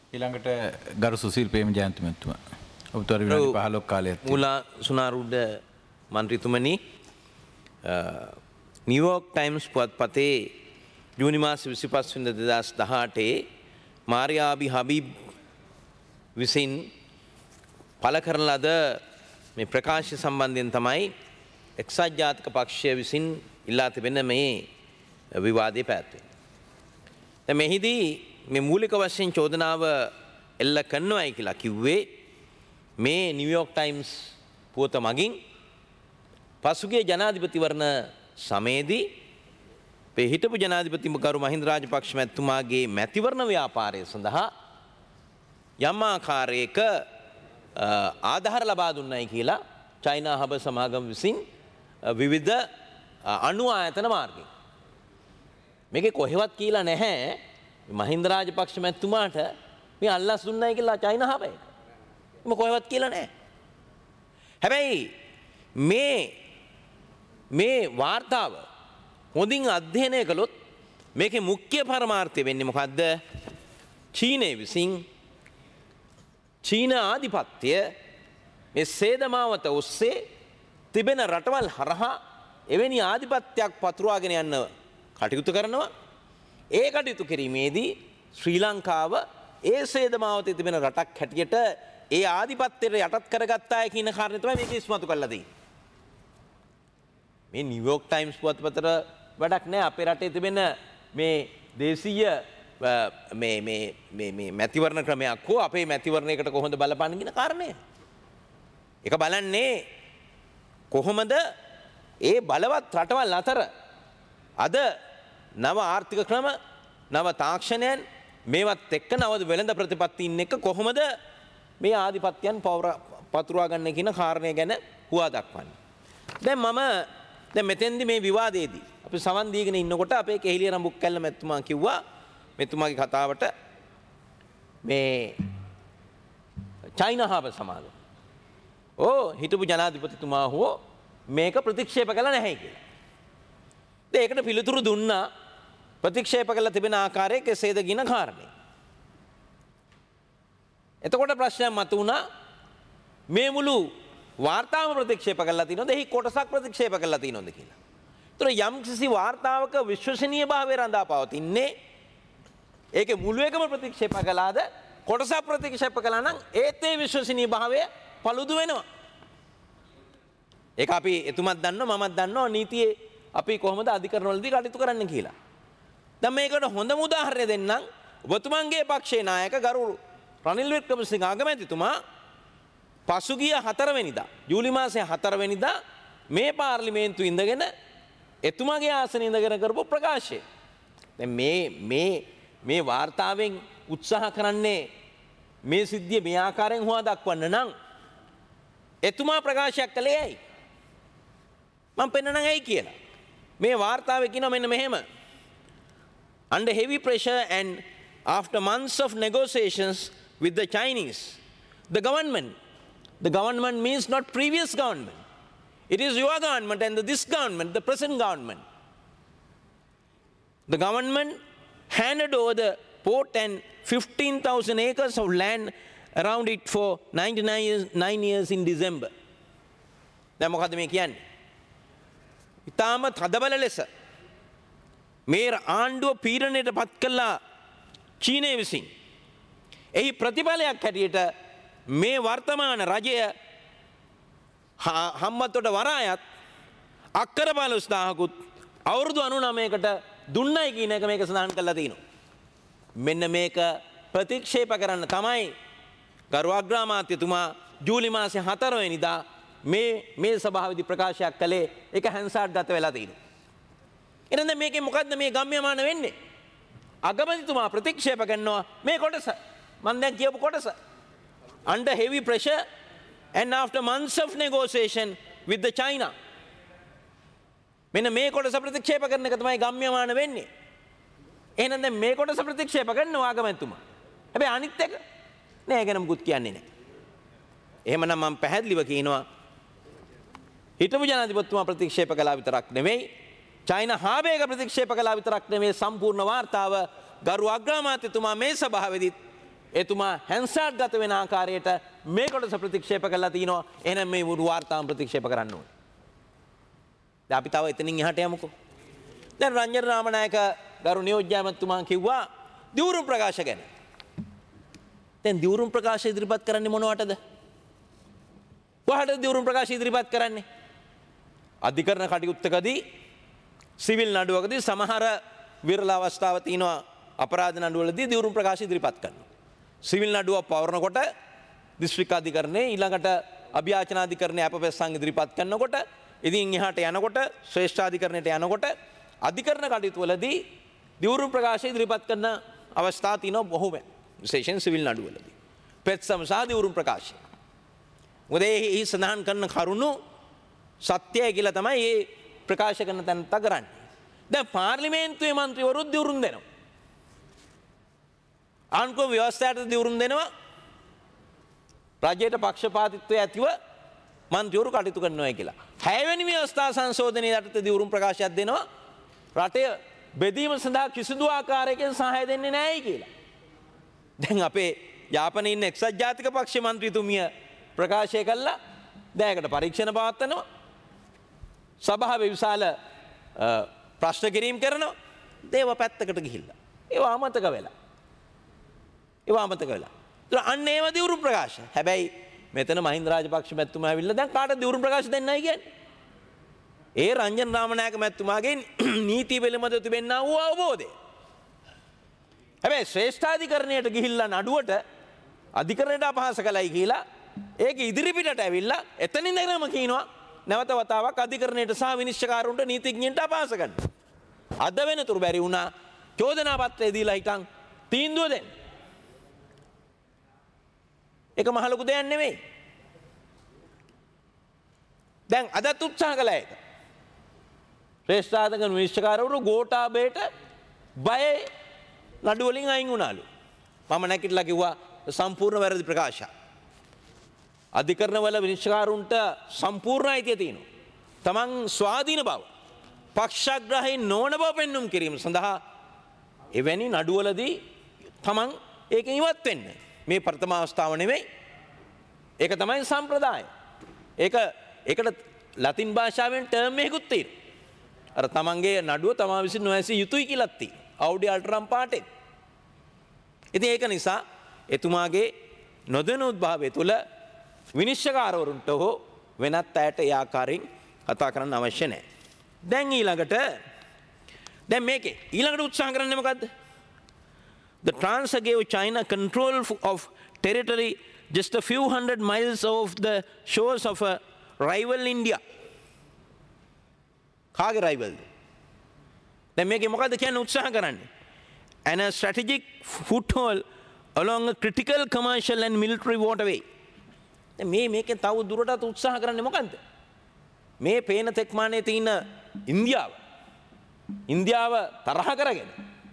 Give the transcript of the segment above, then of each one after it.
ඊළඟට ගරු සුසිල් ප්‍රේමජයන්ති මහත්මයා ඔබතුමාට විනාඩි 15ක් කාලයක් තියෙනවා. මුලා සුනාරුඩ මන්ත්‍රීතුමනි නිව්යෝක් ටයිම්ස් පුවත්පතේ ජූනි මාස 25 වෙනිදා 2018 මාරියාබි හබීබ් විසින් පළ කරන ලද මේ ප්‍රකාශය සම්බන්ධයෙන් තමයි එක්සත් ජාතික පක්ෂය විසින් ඉල්ලා තිබෙන මේ විවාදය පැවැත්වෙන්නේ. දැන් මෙහිදී මේ මූලික වශයෙන් චෝදනාව එල්ල කරනවායි කියලා කිව්වේ මේ නිව්යෝක් ටයිම්ස් පුවත මගින් පසුගිය ජනාධිපතිවරණ සමයේදී හිටපු ජනාධිපති ගරු මහින්ද රාජපක්ෂ මැතිතුමාගේ මැතිවරණ ව්‍යාපාරය සඳහා යම් ආකාරයක ආධාර ලබා දුන්නයි කියලා චයිනා හබ සමාගම විසින් විවිධ අණු ආයතන මාර්ගයෙන් මේකේ කොහෙවත් කියලා නැහැ මහින්ද රාජපක්ෂ මැතිතුමාට මේ අල්ලස් දුන්නයි කියලා චයිනා හබයට. මේ කොහෙවත් කියලා නැහැ. හැබැයි මේ වාර්තාව හොඳින් අධ්‍යයනය කළොත් මේකේ මුඛ්‍ය පරමාර්ථය වෙන්නේ මොකද්ද? චීනය විසින් චීන ආධිපත්‍ය මේ සේදමාවත ඔස්සේ තිබෙන රටවල් හරහා එවැනි ආධිපත්‍යයක් පතුරවාගෙන යන්න කටයුතු කරනවා. ඒ කටයුතු කිරීමේදී ශ්‍රී ලංකාව ඒ සේදමාවතේ තිබෙන රටක් හැටියට ඒ ආධිපත්‍යයට යටත් කරගත්තාය කියන කාරණේ තමයි මේක ඉස්මතු කරලා දෙන්නේ. මේ නිව්යෝක් ටයිම්ස් පුවත්පතට වැඩක් නැහැ අපේ රටේ තිබෙන මේ දේශීය මේ මැතිවරණ ක්‍රමයක් හෝ අපේ මැතිවරණයකට කොහොමද බලපාන්නේ කියන කාරණය. ඒක බලන්නේ කොහොමද ඒ බලවත් රටවල් අතර අද නව ආර්ථික ක්‍රම නව තාක්ෂණයන් මේවත් එක්ක නව වෙළඳ ප්‍රතිපත්තීන් එක්ක කොහොමද මේ ආධිපත්‍යයන් පතුරවා ගන්න කියන කාරණය ගැන හුවා දක්වන්නේ. දැන් මෙතෙන්දි මේ විවාදයේදී අපි සවන් දීගෙන ඉන්නකොට අපේ කෙහිලිය රඹුක්කැල්ල මැතිතුමා කිව්වා මෙතුමාගේ කතාවට මේ චයිනා හාබ සමාගම හිටපු ජනාධිපතිතුමා හෝ මේක ප්‍රතික්ෂේප කළා නැහැ කියලා. ඒකට පිළිතුරු දුන්නා ප්‍රතික්ෂේප කළ තිබෙන ආකාරය කෙසේද කියන කාරණේ. එතකොට ප්‍රශ්නයක් මතුවුණා මේ මුළු වාර්තාවම ප්‍රතික්ෂේප කළා තියෙනවද? එහි කොටසක් ප්‍රතික්ෂේප කළා තියෙනවද කියලා. ඒතර යම් කිසි වාර්තාවක විශ්වසනීය භාවය රඳා පවතින්නේ ඒකේ මුළු එකම ප්‍රතික්ෂේප කළාද කොටසක් ප්‍රතික්ෂේප කළා නම් ඒත් ඒ විශ්වසනීය භාවය පළුදු වෙනවා. ඒක අපි එතුමත් දන්නවා මමත් දන්නවා නීතියේ අපි කොහොමද අධිකරණවලදී කටයුතු කරන්න කියලා. දැන් මේකට හොඳම උදාහරණය දෙන්නම්. ඔබතුමන්ගේ පක්ෂේ නායක ගරු රනිල් වික්‍රමසිංහ අගමැතිතුමා පසුගිය 4 වෙනිදා ජූලි මාසයේ 4 වෙනිදා මේ පාර්ලිමේන්තුවේ ඉඳගෙන එතුමාගේ ආසනයේ ඉඳගෙන කරපු ප්‍රකාශය. දැන් මේ වාර්තාවෙන් උත්සාහ කරන්නේ මේ සිද්ධිය මේ ආකාරයෙන් හොවා දක්වන්න නම් එතුමා ප්‍රකාශයක් කළේ ඇයි? මම පෙන්නනම් ඇයි කියලා. මේ වාර්තාවේ කියනවා මෙන්න මෙහෙම. Under heavy pressure and after months of negotiations with the Chinese, the government means not previous government. It is your government and this government, the present government. The government handed over the port and 15,000 acres of land around it for 9 years in December. දැන් මොකද්ද මේ කියන්නේ? ඊටාම තදබල ලෙස මේ ආණ්ඩුව පීඩනයට පත් කළා චීනය විසින්. එහි ප්‍රතිඵලයක් හැටියට මේ වර්තමාන රජය හම්බතොට වරායත් අක්කර 15000කුත් අවුරුදු 99කට දුන්නයි කියන එක මේක සඳහන් කරලා තියෙනවා. මෙන්න මේක ප්‍රතික්ෂේප කරන්න තමයි ගරු අග්‍රාමාත්‍යතුමා ජූලි මාසේ 4 වෙනිදා මේ සභාවේදී ප්‍රකාශයක් කළේ. ඒක හැන්සාට් ගත වෙලා තියෙනවා. එහෙනම් මේකේ මොකද්ද මේ ගම්‍යමාන වෙන්නේ? අගමැතිතුමා ප්‍රතික්ෂේප කරනවා මේ කොටස. මම දැන් කියපු කොටස. Under heavy pressure and after months of negotiation with the China. මෙන්න මේ කොටස ප්‍රතික්ෂේප කරන එක තමයි ගම්‍යමාන වෙන්නේ. එහෙනම් දැන් මේ කොටස ප්‍රතික්ෂේප කරනවා අගමැතිතුමා. හැබැයි අනිත් එක නෑ ගැන මුකුත් කියන්නේ නෑ. එහෙමනම් මම පැහැදිලිව කියනවා හිටපු ජනාධිපතිතුමා ප්‍රතික්ෂේප කළා විතරක් නෙමෙයි චයිනා හාබේක ප්‍රතික්ෂේප කළා විතරක් නෙමෙයි සම්පූර්ණ වාර්තාව ගරු අග්‍රාමාත්‍යතුමා මේ සභාවේදී එතුමා හැන්සාට් ගත වෙන ආකාරයට මේ කොටස ප්‍රතික්ෂේප කරලා තිනවා. එහෙනම් මේ මුළු වාර්තාවම ප්‍රතික්ෂේප කරන්න ඕනේ. දැන් අපි තව එතනින් එහාට යමුකෝ. දැන් රංජන රාමනායක ගරු නියෝජ්‍ය ඇමතුමා කිව්වා දිවුරුම් ප්‍රකාශ ගැන. දැන් දිවුරුම් ප්‍රකාශ ඉදිරිපත් කරන්නේ මොනවටද? කොහටද දිවුරුම් ප්‍රකාශ ඉදිරිපත් කරන්නේ? අධිකරණ කටයුත්තකදී සිවිල් නඩුවකදී සමහර විරල අවස්ථාව තියෙනවා අපරාධ නඩුවලදී දිවුරුම් ප්‍රකාශ ඉදිරිපත් කරනවා. සිවිල් නඩුව පවරනකොට දිස්ත්‍රික් අධිකරණයේ ඊළඟට අභියාචනාධිකරණයේ අපපැස්සන් ඉදිරිපත් කරනකොට ඉතින් එහාට යනකොට ශ්‍රේෂ්ඨාධිකරණයට යනකොට අධිකරණ කටයුතු වලදී දිවුරුම් ප්‍රකාශ ඉදිරිපත් කරන අවස්ථා තියෙනවා බොහෝම විශේෂයෙන් සිවිල් නඩුවලදී. පෙත්සම සහ දිවුරුම් ප්‍රකාශය. මොකද ඒ සඳහන් කරන කරුණු සත්‍යයි කියලා තමයි මේ ප්‍රකාශ කරන තැනට කරන්නේ. දැන් පාර්ලිමේන්තුවේ മന്ത്രിවරු දිවුරුම් දෙනවා. ආණ්ඩුව ව්‍යවස්ථාවට දිවුරුම් දෙනවා. රජයට පක්ෂපාතීත්වය ඇතිව മന്ത്രിවරු කටයුතු කරනවා කියලා. 6 වෙනි ව්‍යවස්ථා සංශෝධනයේ යටතේ දිවුරුම් ප්‍රකාශයක් දෙනවා. රටේ බෙදීම සඳහා කිසිදු ආකාරයකින් සහාය දෙන්නේ නැහැයි කියලා. දැන් අපේ යාපනයේ ඉන්න එක්සත් ජාතික පක්ෂ മന്ത്രിතුමිය ප්‍රකාශය කළා. දැන් ඒකට පරීක්ෂණ පවත්වනවා. සභාවේ විශාල ප්‍රශ්න කිරීම කරනවා. දේව පැත්තකට ගිහිල්ලා. ඒවා අමතක වෙලා. අන්න ඒව දිවුරුම් ප්‍රකාශ. හැබැයි මෙතන මහින්ද රාජපක්ෂ මැතිතුමා ඇවිල්ලා දැන් කාටද දිවුරුම් ප්‍රකාශ දෙන්නයි කියන්නේ? ඒ රංජන රාමනායක මැතිතුමාගේ නීති පිළිබඳව තිබෙනා වූ අවබෝධය. හැබැයි ශ්‍රේෂ්ඨාධිකරණයට ගිහිල්ලා නඩුවට අධිකරණයට අපහාස කළයි කියලා ඒක ඉදිරිපිටට ඇවිල්ලා එතනින් ඉඳන්ම කියනවා නැවත වතාවක් අධිකරණයට සහ විනිශ්චයකාරවරුන්ට නීතිඥයන්ට අපහාස කරනවා. අද වෙනතුරු බැරි වුණා චෝදනා පත්‍රය දීලා හිටන් තීන්දුව දෙන්න. ඒක මහ ලොකු දෙයක් නෙමෙයි. දැන් අදත් උත්සාහ කළා ඒක. ශ්‍රේෂ්ඨාධිකරණ විනිශ්චයකාරවරු ගෝඨාභයට බය නඩු වලින් අයින් වුණාලු. මම නැගිටලා කිව්වා සම්පූර්ණ වැරදි ප්‍රකාශය. අධිකරණ වල විනිශ්චයකාරුන්ට සම්පූර්ණ අයිතිය තියෙනවා. තමන් ස්වාධීන බව, පක්ෂග්‍රාහී නොවන බව පෙන්눔 කිරීම සඳහා එවැනි නඩුවලදී තමන් ඒකෙන් ඉවත් වෙන්න. මේ ප්‍රථම අවස්ථාව නෙමෙයි. ඒක තමයි සම්ප්‍රදාය. ඒකට ලතින් භාෂාවෙන් ටර්ම් එකකුත් තියෙනවා. අර තමන්ගේ නඩුව තමා විසින් නොඇසිය යුතුයි කියලාත් තියෙනවා. අවුඩි අල්ට්‍රම් පාටෙන්. ඉතින් ඒක නිසා එතුමාගේ නොදැනුවත් භාවය තුළ විනිශ්චයකාරවරුන්ට හෝ වෙනත් අයට ඒ ආකාරයෙන් කතා කරන්න අවශ්‍ය නැහැ. දැන් මේකේ ඊළඟට උත්සාහ කරන්නේ මොකද්ද? The transfer gave China control of territory just a few hundred miles off the shores of a rival India. කාගේ rival? දැන් මේකේ මොකද්ද කියන්න උත්සාහ කරන්නේ? And a strategic foothold along a critical commercial and military waterway. දැන් මේකෙන් තව දුරටත් උත්සාහ කරන්නේ මොකද්ද? මේ පේන තෙක්මානයේ තියෙන ඉන්දියාව තරහ කරගෙන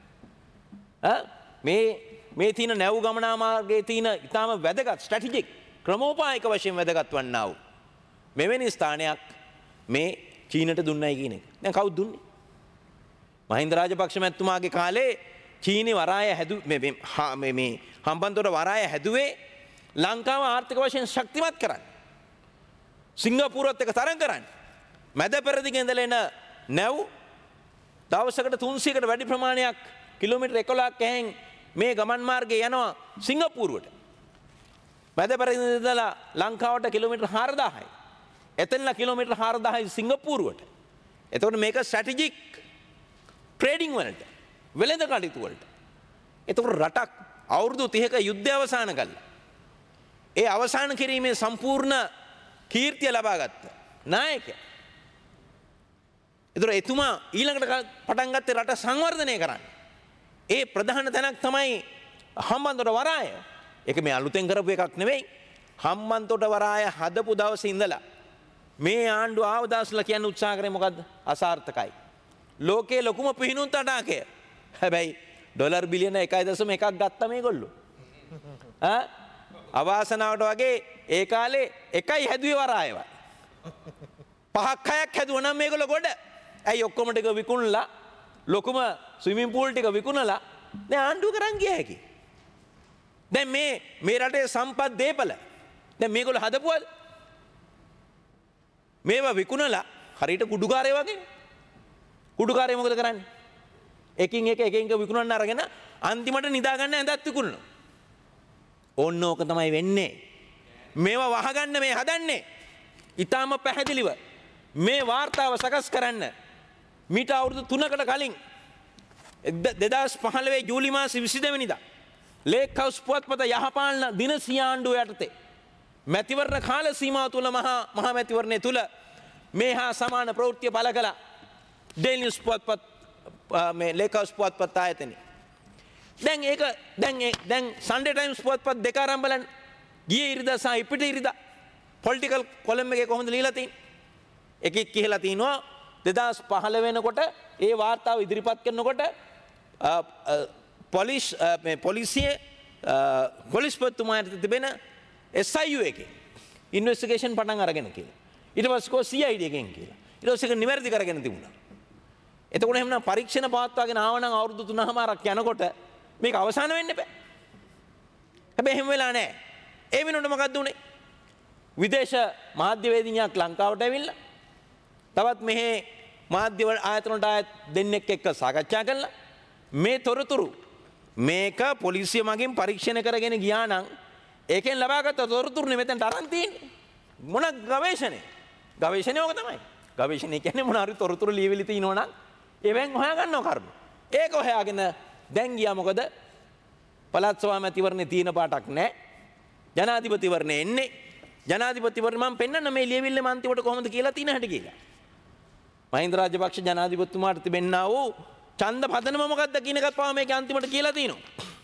මේ තියෙන නැව් ගමනාමාර්ගයේ තියෙන ඊටාම වැදගත් ස්ට්‍රැටජික් ක්‍රමෝපායක වශයෙන් වැදගත් වන්නා වූ මෙවැනි ස්ථානයක් මේ චීනට දුන්නයි කියන එක. දැන් කවුද දුන්නේ? මහින්ද රාජපක්ෂ මැතිතුමාගේ කාලේ චීනි වරාය මේ හම්බන්තොට වරාය හැදුවේ ලංකාව ආර්ථික වශයෙන් ශක්තිමත් කරන්න. සිංගප්පූරුවත් එක්ක තරඟ කරන්න. මැද පෙරදිග ඉඳලා එන නැව් දවසකට 300කට වැඩි ප්‍රමාණයක් කිලෝමීටර් 11ක් ඇහෙන් මේ ගමන් මාර්ගයේ යනවා සිංගප්පූරුවට. මැද පෙරදිග ඉඳලා ලංකාවට කිලෝමීටර් 4000යි. එතනලා කිලෝමීටර් 4000යි සිංගප්පූරුවට. එතකොට මේක ස්ට්‍රැටජික් ට්‍රේඩින් වලට, වෙළඳ කටයුතු වලට. එතකොට රටක් අවුරුදු 30ක යුද්ධය අවසන් කළා. ඒ අවසන් කිරීමේ සම්පූර්ණ කීර්තිය ලබා ගත්ත නායකයා. ඒතර එතුමා ඊළඟට පටන් ගත්තේ රට සංවර්ධනය කරන්න. ඒ ප්‍රධාන තැනක් තමයි හම්බන්තොට වරාය. ඒක මේ අලුතෙන් කරපු එකක් නෙවෙයි. හම්බන්තොට වරාය හදපු දවසේ ඉඳලා මේ ආණ්ඩුව ආවදාස්ලා කියන්න උත්සාහ කරේ මොකද්ද? අසාර්ථකයි. ලෝකයේ ලොකුම පිහිනුම් තටාකය. හැබැයි ඩොලර් බිලියන 1.1ක් ගත්තා මේගොල්ලෝ. අවාසනාවට වගේ ඒ කාලේ එකයි හැදුවේ වරායව. 5ක් 6ක් හැදුවා නම් මේගොල්ලෝ ගොඩ. ඇයි ඔක්කොම ටික විකුණලා ලොකුම ස්විමින් පූල් ටික විකුණලා දැන් ආණ්ඩුව කරන් ගියා හැකි. දැන් මේ රටේ සම්පත් දීපල දැන් මේගොල්ලෝ හදපුවද? මේවා විකුණලා හරියට කුඩුකාරය වගේ. කුඩුකාරය මොකද කරන්නේ? එකින් එක විකුණන්න අරගෙන අන්තිමට නිදා ගන්න ඇඳත් විකුණනවා. ඕන්න ඕක තමයි වෙන්නේ. මේවා වහගන්න මේ හදන්නේ. ඊටාම පැහැදිලිව මේ වාර්තාව සකස් කරන්න මීට අවුරුදු 3කට කලින් 2015 ජූලි මාසේ 22 වෙනිදා ලේක් හවුස් පුවත්පත යහපාලන දින සියාණ්ඩුව යටතේ මැතිවරණ කාල සීමාව තුල මහා මැතිවරණය තුල මේ හා සමාන ප්‍රවෘත්ති පළ කළා. ඩේලි නිවුස් පුවත්පත් මේ ලේක් හවුස් පුවත්පත් ආයතනේ. දැන් සන්ඩේ ටයිම්ස් පුවත්පත් දෙක ආරම්භ බලන්න. ගියේ ඉරිදා සහ ඉපිට ඉරිදා පොලිටිකල් කොලම් එකේ කොහොමද ලියලා තියෙන්නේ? එකෙක් කියලා තිනවා 2015 වෙනකොට ඒ වාර්තාව ඉදිරිපත් කරනකොට පොලිස්පතිතුමාට තිබෙන SIU එකේ ඉන්වෙස්ටිගේෂන් පටන් අරගෙන කියලා. ඊට පස්සේ කෝ CID එකෙන් කියලා. ඊට පස්සේ ඒක නිවැරදි කරගෙන තිබුණා. එතකොට එහෙනම් පරීක්ෂණ පවත්වාගෙන ආවනම් අවුරුදු 3මාරක් යනකොට මේක අවසන් වෙන්න බෑ. හැබැයි එහෙම වෙලා නැහැ. ඒ වෙනුවට මොකක්ද උනේ? විදේශ මාධ්‍යවේදිනියක් ලංකාවට ඇවිල්ලා තවත් මෙහි මාධ්‍ය ආයතන වලට ආයත් දෙන්නෙක් එක්ක සාකච්ඡා කළා. මේ තොරතුරු මේක පොලිසිය මගින් පරීක්ෂණ කරගෙන ගියා නම් ඒකෙන් ලබාගත් තොරතුරු නෙමෙතෙන්ට අරන් තියෙන්නේ. මොන ගවේෂණේ? ගවේෂණේ ඕක තමයි. ගවේෂණේ කියන්නේ මොන හරි තොරතුරු ලියවිලි තියනවා නම් ඒවෙන් හොයා ගන්නව කරුණු. ඒක හොයාගෙන දැන් ගියා මොකද? පළාත් සභා මැතිවරණේ තියෙන පාටක් නැහැ. ජනාධිපතිවරණේ එන්නේ. ජනාධිපතිවරණ මම පෙන්නන්න මේ ලියවිල්ලේ අන්තිමට කොහොමද කියලා තියෙන හැටි කියලා. මහින්ද රාජපක්ෂ ජනාධිපතිතුමාට තිබෙන්නා වූ ඡන්ද පදනම මොකක්ද කියන එකත් පාව මේක අන්තිමට කියලා තියෙනවා.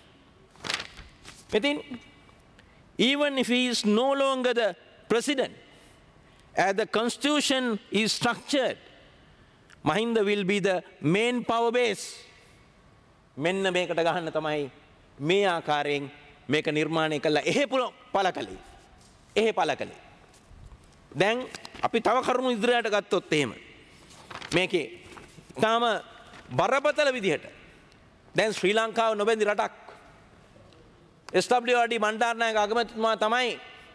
ඉතින් even if he is no longer the president as the constitution is structured, Mahinda will be the main power base. මෙන්න මේකට ගහන්න තමයි මේ ආකාරයෙන් මේක නිර්මාණය කළා. එහෙ පළකලේ. එහෙ පළකලේ. දැන් අපි තව කරුණු ඉදිරියට ගත්තොත් එහෙම මේකේ තාම බරපතල විදිහට දැන් ශ්‍රී ලංකාව නොබැඳි රටක් SWRD බණ්ඩාරනායක අගමැතිතුමා තමයි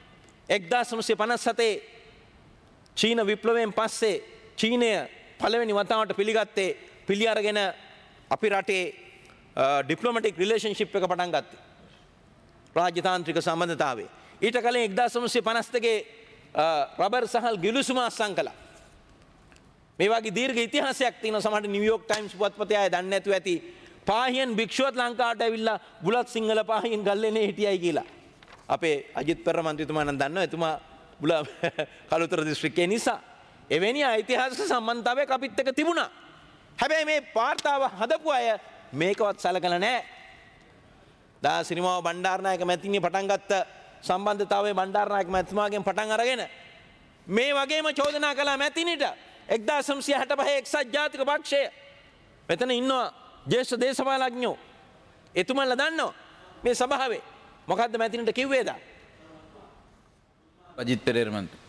1957 චීන විප්ලවයෙන් පස්සේ චීනය පළවෙනි වතාවට පිළිගත්තේ පිළි අරගෙන අපි රටේ ඩිප්ලොමැටික් රිලේෂන්ෂිප් එක පටන් ගත්තේ රාජ්‍යතාන්ත්‍රික සම්බන්ධතාවයේ. ඊට කලින් 1952 රබර් සහල් ගිවිසුම අත්සන් කළා. මේ වගේ දීර්ඝ ඉතිහාසයක් තියෙනවා. සමහරට නිව්යෝක් ටයිම්ස් පුවත්පතේ අය දන්නේ නැතුව ඇති. පාහියන් භික්ෂුවත් ලංකාවට ඇවිල්ලා බුලත් සිංහල පාහියන් ගල්ලේනේ හිටියයි කියලා. අපේ අජිත් පෙරේරා මන්ත්‍රීතුමා නම් දන්නවා. එතුමා කළුතර දිස්ත්‍රික්කයේ නිසා එවැනි ඓතිහාසික සම්බන්ධතාවයක් අපිත් එක්ක තිබුණා. හැබැයි මේ වාර්තාව හදපු අය මේකවත් සලකලා නැහැ. සිරිමාව බණ්ඩාරනායක මැතිණිය පටන් ගත්ත සම්බන්ධතාවයේ බණ්ඩාරනායක මැතිතුමාගෙන් පටන් අරගෙන මේ වගේම චෝදනා කළා මැතිණිට 1965 එක්සත් ජාතික පක්ෂය. මෙතන ඉන්නවා ජ්‍යෙෂ්ඨ දේශපාලඥයෝ. එතුමන්ලා දන්නවා මේ සභාවේ මොකද්ද මැතිණිට කිව්වේද? අජිත් පෙරේරා මන්ත්‍රී.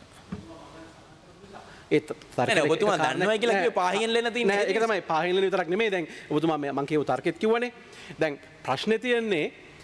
ඒත් ඔබතුමා දන්නවා කියලා කිව්වේ පාහියන් ලෙන තියෙන ඒක තමයි පාහියන් ලෙන විතරක් නෙමෙයි. දැන් ඔබතුමා මම කියව තර්කෙත් කිව්වනේ. දැන් ප්‍රශ්නේ තියෙන්නේ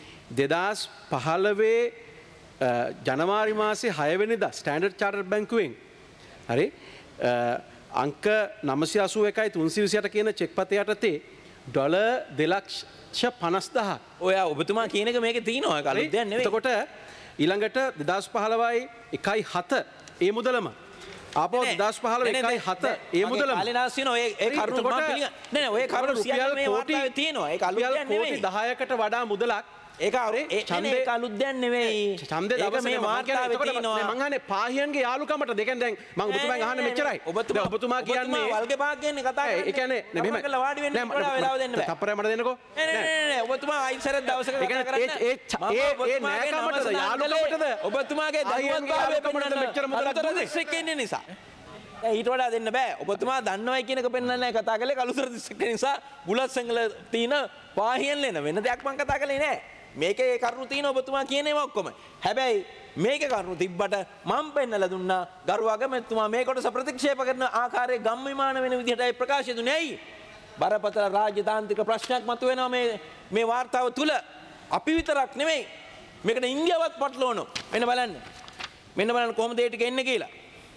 2015 ජනවාරි මාසේ 6 වෙනිදා ස්ටෑන්ඩඩ් චාටර්ඩ් බැංකුවෙන් හරි අංක 981යි 328 කියන චෙක් පත යටතේ ඩොලර් 2,50,000 ඔය ඔබතුමා කියන එක මේකේ තියෙනවා. ඒක අලුත් දෙයක් නෙවෙයි. එතකොට ඊළඟට 2015යි 1.7 ඒ මුදලම ආපහු 2015 1.7 ඒ මුදලම කාලේනාස් වෙන ඔය ඒ කරුණු මම පිළිගන්නේ නෑ. ඔය කරුණු සියල්ල මේ වාර්තාවේ තියෙනවා. ඒක අලුත් දෙයක් නෙවෙයි. කෝටි 10කට වඩා මුදලක් ඒක ඒක අලුත් දෙයක් නෙවෙයි. ඡන්දේ ඒක මේ වාර්තාවේ තියෙනවා. මම අහන්නේ පාහියන්ගේ යාළුකමට දෙකෙන් දැන් මම ඔබතුමාගෙන් අහන්නේ මෙච්චරයි. ඔබතුමා කියන්නේ වල්ගේ භාග්‍යන්නේ කතා කරන්නේ. ඒ කියන්නේ නෙමෙයි මම වාඩි වෙන්න වඩා වෙලාව දෙන්න බෑ. තප්පරය මට දෙන්නකෝ. නෑ ඔබතුමා අයිසරක් දවසක කතා කරන්නේ. ඒ නෑකමටද යාළුකමටද ඔබතුමාගේ දනුවත්භාවය පෙන්වන්න මෙච්චර මුදලක් දිස්ත්‍රික්කේ ඉන්න නිසා. ඊට වඩා දෙන්න බෑ. ඔබතුමා දන්නවයි කියන එක පෙන්වන්න නැහැ කතා කළේ කළුතර දිස්ත්‍රික්කේ නිසා බුලත් සංගල තියෙන පාහියන් ලෙන වෙන දෙයක් මම කතා කළේ නෑ. මේකේ කරුණු තියෙන ඔබතුමා කියන ඒවා ඔක්කොම. හැබැයි මේකේ කරුණු තිබ්බට මම පෙන්නලා දුන්නා ගරු අගමැතිතුමා මේ කොටස ප්‍රතික්ෂේප කරන ආකාරයේ ගම් විමාන වෙන විදිහටයි ප්‍රකාශය දුන්නේ. ඇයි? බරපතල රාජ්‍යතාන්ත්‍රික ප්‍රශ්නයක් මතුවෙනවා මේ වාර්තාව තුල. අපි විතරක් නෙමෙයි මේකට ඉන්දියාවත් පටලවනවා. මෙන්න බලන්න. මෙන්න බලන්න කොහොමද ඒ ටික එන්නේ කියලා.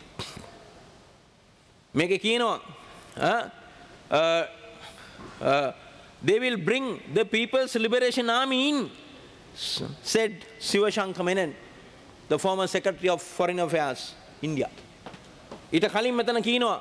මේකේ කියනවා they will bring the People's Liberation Army in, said Sivashankar Menon, the former Secretary of Foreign Affairs, India. ඊට කලින් මෙතන කියනවා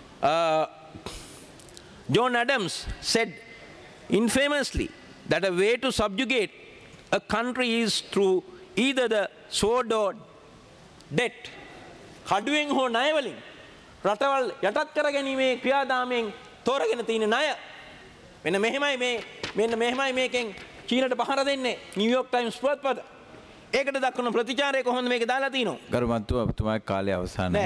John Adams said infamously that a way to subjugate a country is through either the sword or debt. කඩුවෙන් හෝ ණය වලින් රටවල් යටත් කරගැනීමේ ක්‍රියාදාමයෙන් තෝරගෙන තියෙන ණය. මෙන්න මෙහෙමයි මේකෙන් චීනට පහර දෙන්නේ නිව්යෝක් ටයිම්ස් පුවත්පත. ඒකට දක්වන ප්‍රතිචාරය කොහොමද මේක දාලා තිනවා? ගරු මන්ත්‍රී ඔබතුමාගේ කාලය අවසానයි.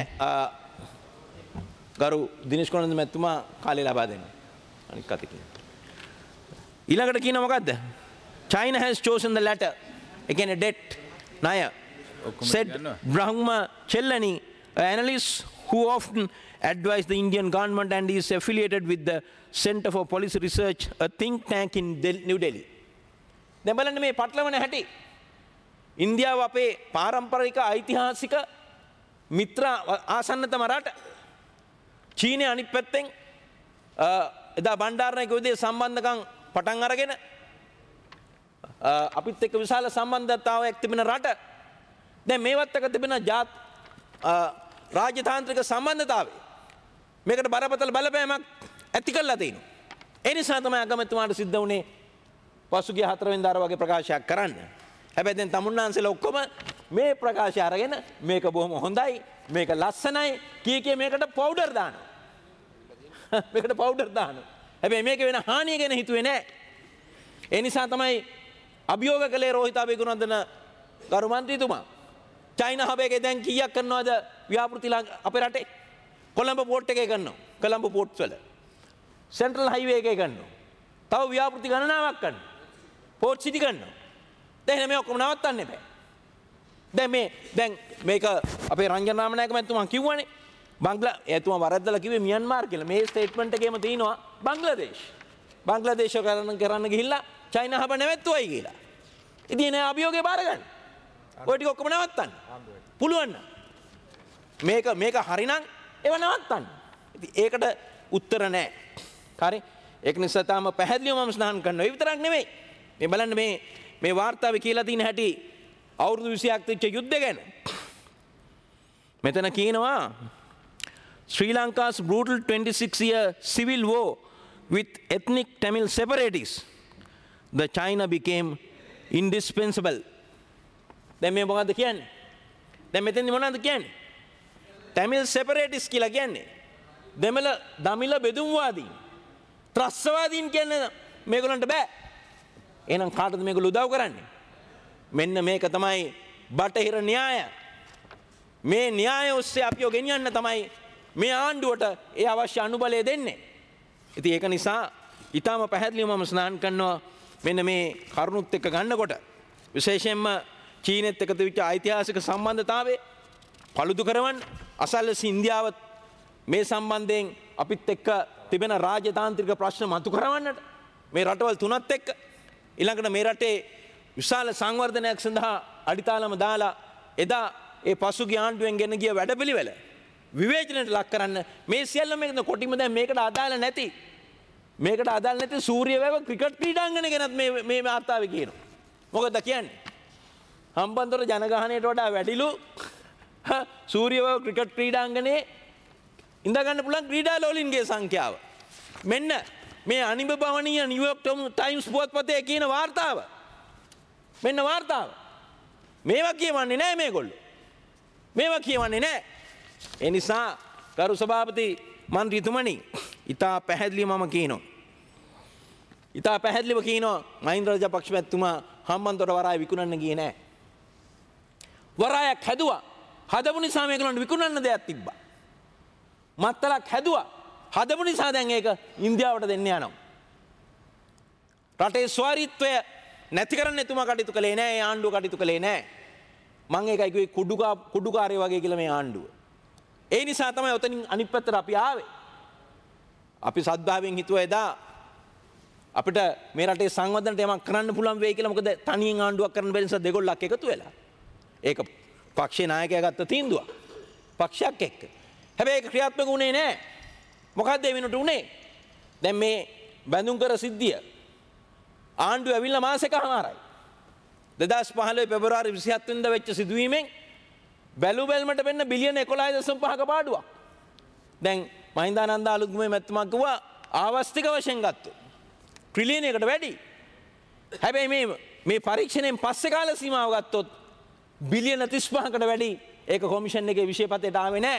ගරු දිනේෂ් කොණන්ද මැතිතුමා කාලය ලබා දෙන්න. අනිත් කතිකින්. ඊළඟට කියන මොකද්ද? China has chosen the latter. Again a debt ණය. Said Brahma Chellani, an analyst who often advised the Indian government and is affiliated with the Center for Policy Research, a think tank in New Delhi. දැන් බලන්න මේ පටලවන හැටි. ඉන්දියාව අපේ පාරම්පරික ඓතිහාසික මිත්‍ර ආසන්නතම රට. චීනය අනිත් පැත්තෙන් එදා බණ්ඩාරනායක යුද්ධයේ සම්බන්ධකම් පටන් අරගෙන අපිත් එක්ක විශාල සම්බන්ධතාවයක් තිබෙන රට. දැන් මේවත් එක්ක තිබෙන රාජ්‍යතාන්ත්‍රික සම්බන්ධතාවය මේකට බරපතල බලපෑමක් ඇති කළා තියෙනවා. ඒ නිසා තමයි අගමැතිතුමාට සිද්ධ වුණේ පසුගිය 4 වෙනිදාර වගේ ප්‍රකාශයක් කරන්න. හැබැයි දැන් තමුන්නාන්සලා ඔක්කොම මේ ප්‍රකාශය අරගෙන මේක බොහොම හොඳයි, මේක ලස්සනයි කී මේකට පවුඩර් දානවා. මේකට පවුඩර් දානවා. හැබැයි මේක වෙන හානිය ගැන හිතුවේ නැහැ. ඒ නිසා තමයි අභියෝග කළේ රෝහිත අබේගුණවර්ධන ගරු මන්ත්‍රීතුමා. චයිනා හබ් එකේ දැන් කීයක් කරනවද ව්‍යාපෘති අපේ රටේ? කොළඹ පෝට් එකේ කරනවා. කොළඹ පෝට්ස් වල. සෙන්ට්‍රල් හයිවේ එකේ කරනවා. තව ව්‍යාපෘති ගණනාවක් කරනවා. පෝට් සිටි කරනවා. දැන් මේ ඔක්කොම නවත්තන්න එපා. දැන් මේක අපේ රංජන් රාමනායක මැතිතුමා කිව්වනේ. එතුමා වරද්දලා කිව්වේ මියන්මාර් කියලා. මේ ස්ටේට්මන්ට් එකේම තියෙනවා බංග්ලාදේශ. බංග්ලාදේශ කරන්න ගිහිල්ලා චයිනා හබ නැවැත්තුවයි කියලා. ඉතින් එනේ අභියෝගේ බාර ගන්න. ඔය ටික ඔක්කොම නවත්තන්න. පුළුවන් නම්. මේක හරිනම් ඒව නවත්තන්න. ඉතින් ඒකට උත්තර නැහැ. හරි? ඒක නිසා තාම පැහැදිලිවම මම ස්නාන කරනවා. ඒ විතරක් නෙමෙයි. මේ බලන්න මේ වාර්තාවේ කියලා තියෙන හැටි අවුරුදු 26ක් තිච්ච යුද්ධය ගැන. මෙතන කියනවා Sri Lanka's brutal 26-year civil war with ethnic Tamil separatists, the China became indispensable. දැන් මේ මොකද්ද කියන්නේ? දැන් මෙතෙන්දි මොනවද කියන්නේ? Tamil separatists කියලා කියන්නේ දමිළ බෙදුම්වාදීන්, ත්‍රස්තවාදීන් කියන්නේ මේගොල්ලන්ට බෑ. එහෙනම් කාටද මේගොල්ලෝ උදව් කරන්නේ? මෙන්න මේක තමයි බටහිර න්‍යාය. මේ න්‍යාය ඔස්සේ අපිව ගෙනියන්න තමයි මේ ආණ්ඩුවට ඒ අවශ්‍ය අනුබලය දෙන්නේ. ඉතින් ඒක නිසා ඊටම පැහැදිලිව මම ස්නාන කරනවා මෙන්න මේ කරුණුත් එක්ක ගන්නකොට විශේෂයෙන්ම චීනෙත් එක්ක තිබිච්ච ඓතිහාසික සම්බන්ධතාවය පළුදු කරවන්න අසල්වැසි ඉන්දියාව මේ සම්බන්ධයෙන් අපිත් එක්ක තිබෙන රාජතාන්ත්‍රික ප්‍රශ්න මතු කරවන්නට මේ රටවල් තුනත් එක්ක ඊළඟට මේ රටේ විශාල සංවර්ධනයක් සඳහා අඩිතාලම දාලා එදා ඒ පසුගිය ආණ්ඩුවෙන් ගෙන ගිය වැඩපිළිවෙල විවේචනයට ලක් කරන්න මේ සියල්ල මේක කොටිම දැන් මේකට අදාළ නැති සූර්ය වැව ක්‍රිකට් ක්‍රීඩාංගණය ගැනත් මේ වාර්තාවේ කියනවා. මොකද කියන්නේ? හම්බන්තොට ජනගහනයට වඩා වැඩිලු සූර්ය වැව ක්‍රිකට් ක්‍රීඩාංගණයේ ඉඳ ගන්න පුළුවන් ක්‍රීඩාලෝලින්ගේ සංඛ්‍යාව. මෙන්න මේ අනිබ භවනීය නිව්යෝක් ටයිම්ස් පුවත්පතේ කියන වාර්තාව. මෙන්න වාර්තාව. මේවා කියවන්නේ නැහැ මේගොල්ලෝ. මේවා කියවන්නේ නැහැ. ඒ නිසා ගරු සභාපති මන්ත්‍රීතුමනි ඉතා පැහැදිලිව මම කියනවා. ඉතා පැහැදිලිව කියනවා මහින්ද රාජපක්ෂ මැතිතුමා හම්බන්තොට වරාය විකුණන්න ගියේ නැහැ. වරායක් හැදුවා. හදපු නිසා මේගොල්ලන්ට විකුණන්න දෙයක් තිබ්බා. මත්තලක් හැදුවා. හදපු නිසා දැන් ඒක ඉන්දියාවට දෙන්න යනවා. රටේ ස්වාරීත්වය නැති කරන්න එතුමා කටයුතු කළේ නැහැ. ඒ ආණ්ඩුව කටයුතු කළේ නැහැ. මම ඒකයි කිව්වේ කුඩුකාරයෝ වගේ කියලා මේ ආණ්ඩුව. ඒ නිසා තමයි ඔතනින් අනිත් පැත්තට අපි ආවේ. අපි සද්භාවයෙන් හිතුවා එදා අපිට මේ රටේ සංවර්ධනයට යමක් කරන්න පුළුවන් වෙයි කියලා මොකද තනියෙන් ආණ්ඩුවක් කරන්න බැරි නිසා දෙගොල්ලක් එකතු වෙලා. ඒක පක්ෂේ නායකයා ගත්ත තීන්දුවක්. පක්ෂයක් එක්ක. හැබැයි ඒක ක්‍රියාත්මක වුණේ නැහැ. මොකද්ද ඒ වෙනට උනේ? දැන් මේ බැඳුම් කර සිද්ධිය ආණ්ඩුව ඇවිල්ලා මාසෙකමාරයි. 2015 පෙබරවාරි 27 වෙනිදා වෙච්ච සිදුවීමෙන් බැලු බැලමට වෙන්න බිලියන 11.5ක පාඩුවක්. දැන් මහින්දානන්ද අලුත්ගමේ මැතිතුමා කිව්වා ආවස්තික වශයෙන් ගත්තොත් ට්‍රිලියනයකට වැඩි. හැබැයි මේ පරීක්ෂණයෙන් පස්සේ කාල සීමාව ගත්තොත් බිලියන 35කට වැඩි. ඒක කොමිෂන් එකේ විෂයපතේට ආවේ නැහැ.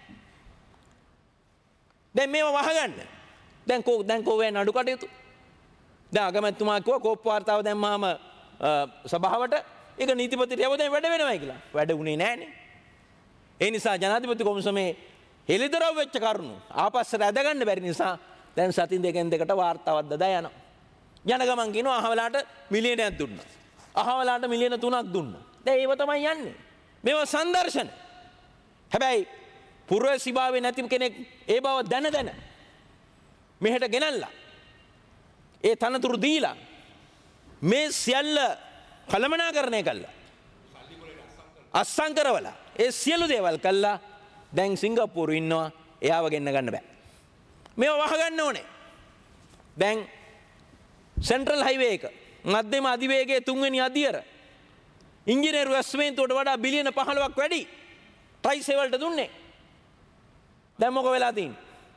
දැන් මේව වහගන්න. දැන් කෝ වේ නඩු කටයුතු. දැන් අගමැතිතුමා කිව්වා කෝප් වාර්තාව දැම්මාම සභාවට ඒක නීතිපතිට යවුවා දැන් වැඩ වෙනවයි කියලා. වැඩ උනේ නැහනේ. ඒ නිසා ජනාධිපති කොමිසමේ හෙළිදරව් වෙච්ච කරුණු ආපස්සට ඇදගන්න බැරි නිසා දැන් සතින් දෙකෙන් දෙකට වාර්තාවක් දදා යනවා. යන ගමන් කියනවා අහවලාට මිලියනයක් දුන්නා. අහවලාට මිලියන 3ක් දුන්නා. දැන් ඒව තමයි යන්නේ. මේවා සංදර්ශන. හැබැයි පුරවැසිභාවය නැති කෙනෙක් ඒ බව දැන මෙහෙට ගෙනල්ලා ඒ තනතුරු දීලා මේ සියල්ල කළමනාකරණය කළා. අස්සම් කරවලා ඒ සියලු දේවල් කළා. දැන් සිංගප්පූරු ඉන්නවා එයාව ගෙන්න ගන්න බෑ. මේව වහගන්න ඕනේ. දැන් සෙන්ට්‍රල් හයිවේ එක මධ්‍යම අධිවේගයේ 3 වෙනි අදියර ඉංජිනේරු ඇස්මේන්තුවට වඩා බිලියන 15ක් වැඩි ට්‍රයිසේ වලට දුන්නේ. දැන් මොකද වෙලා තියෙන්නේ?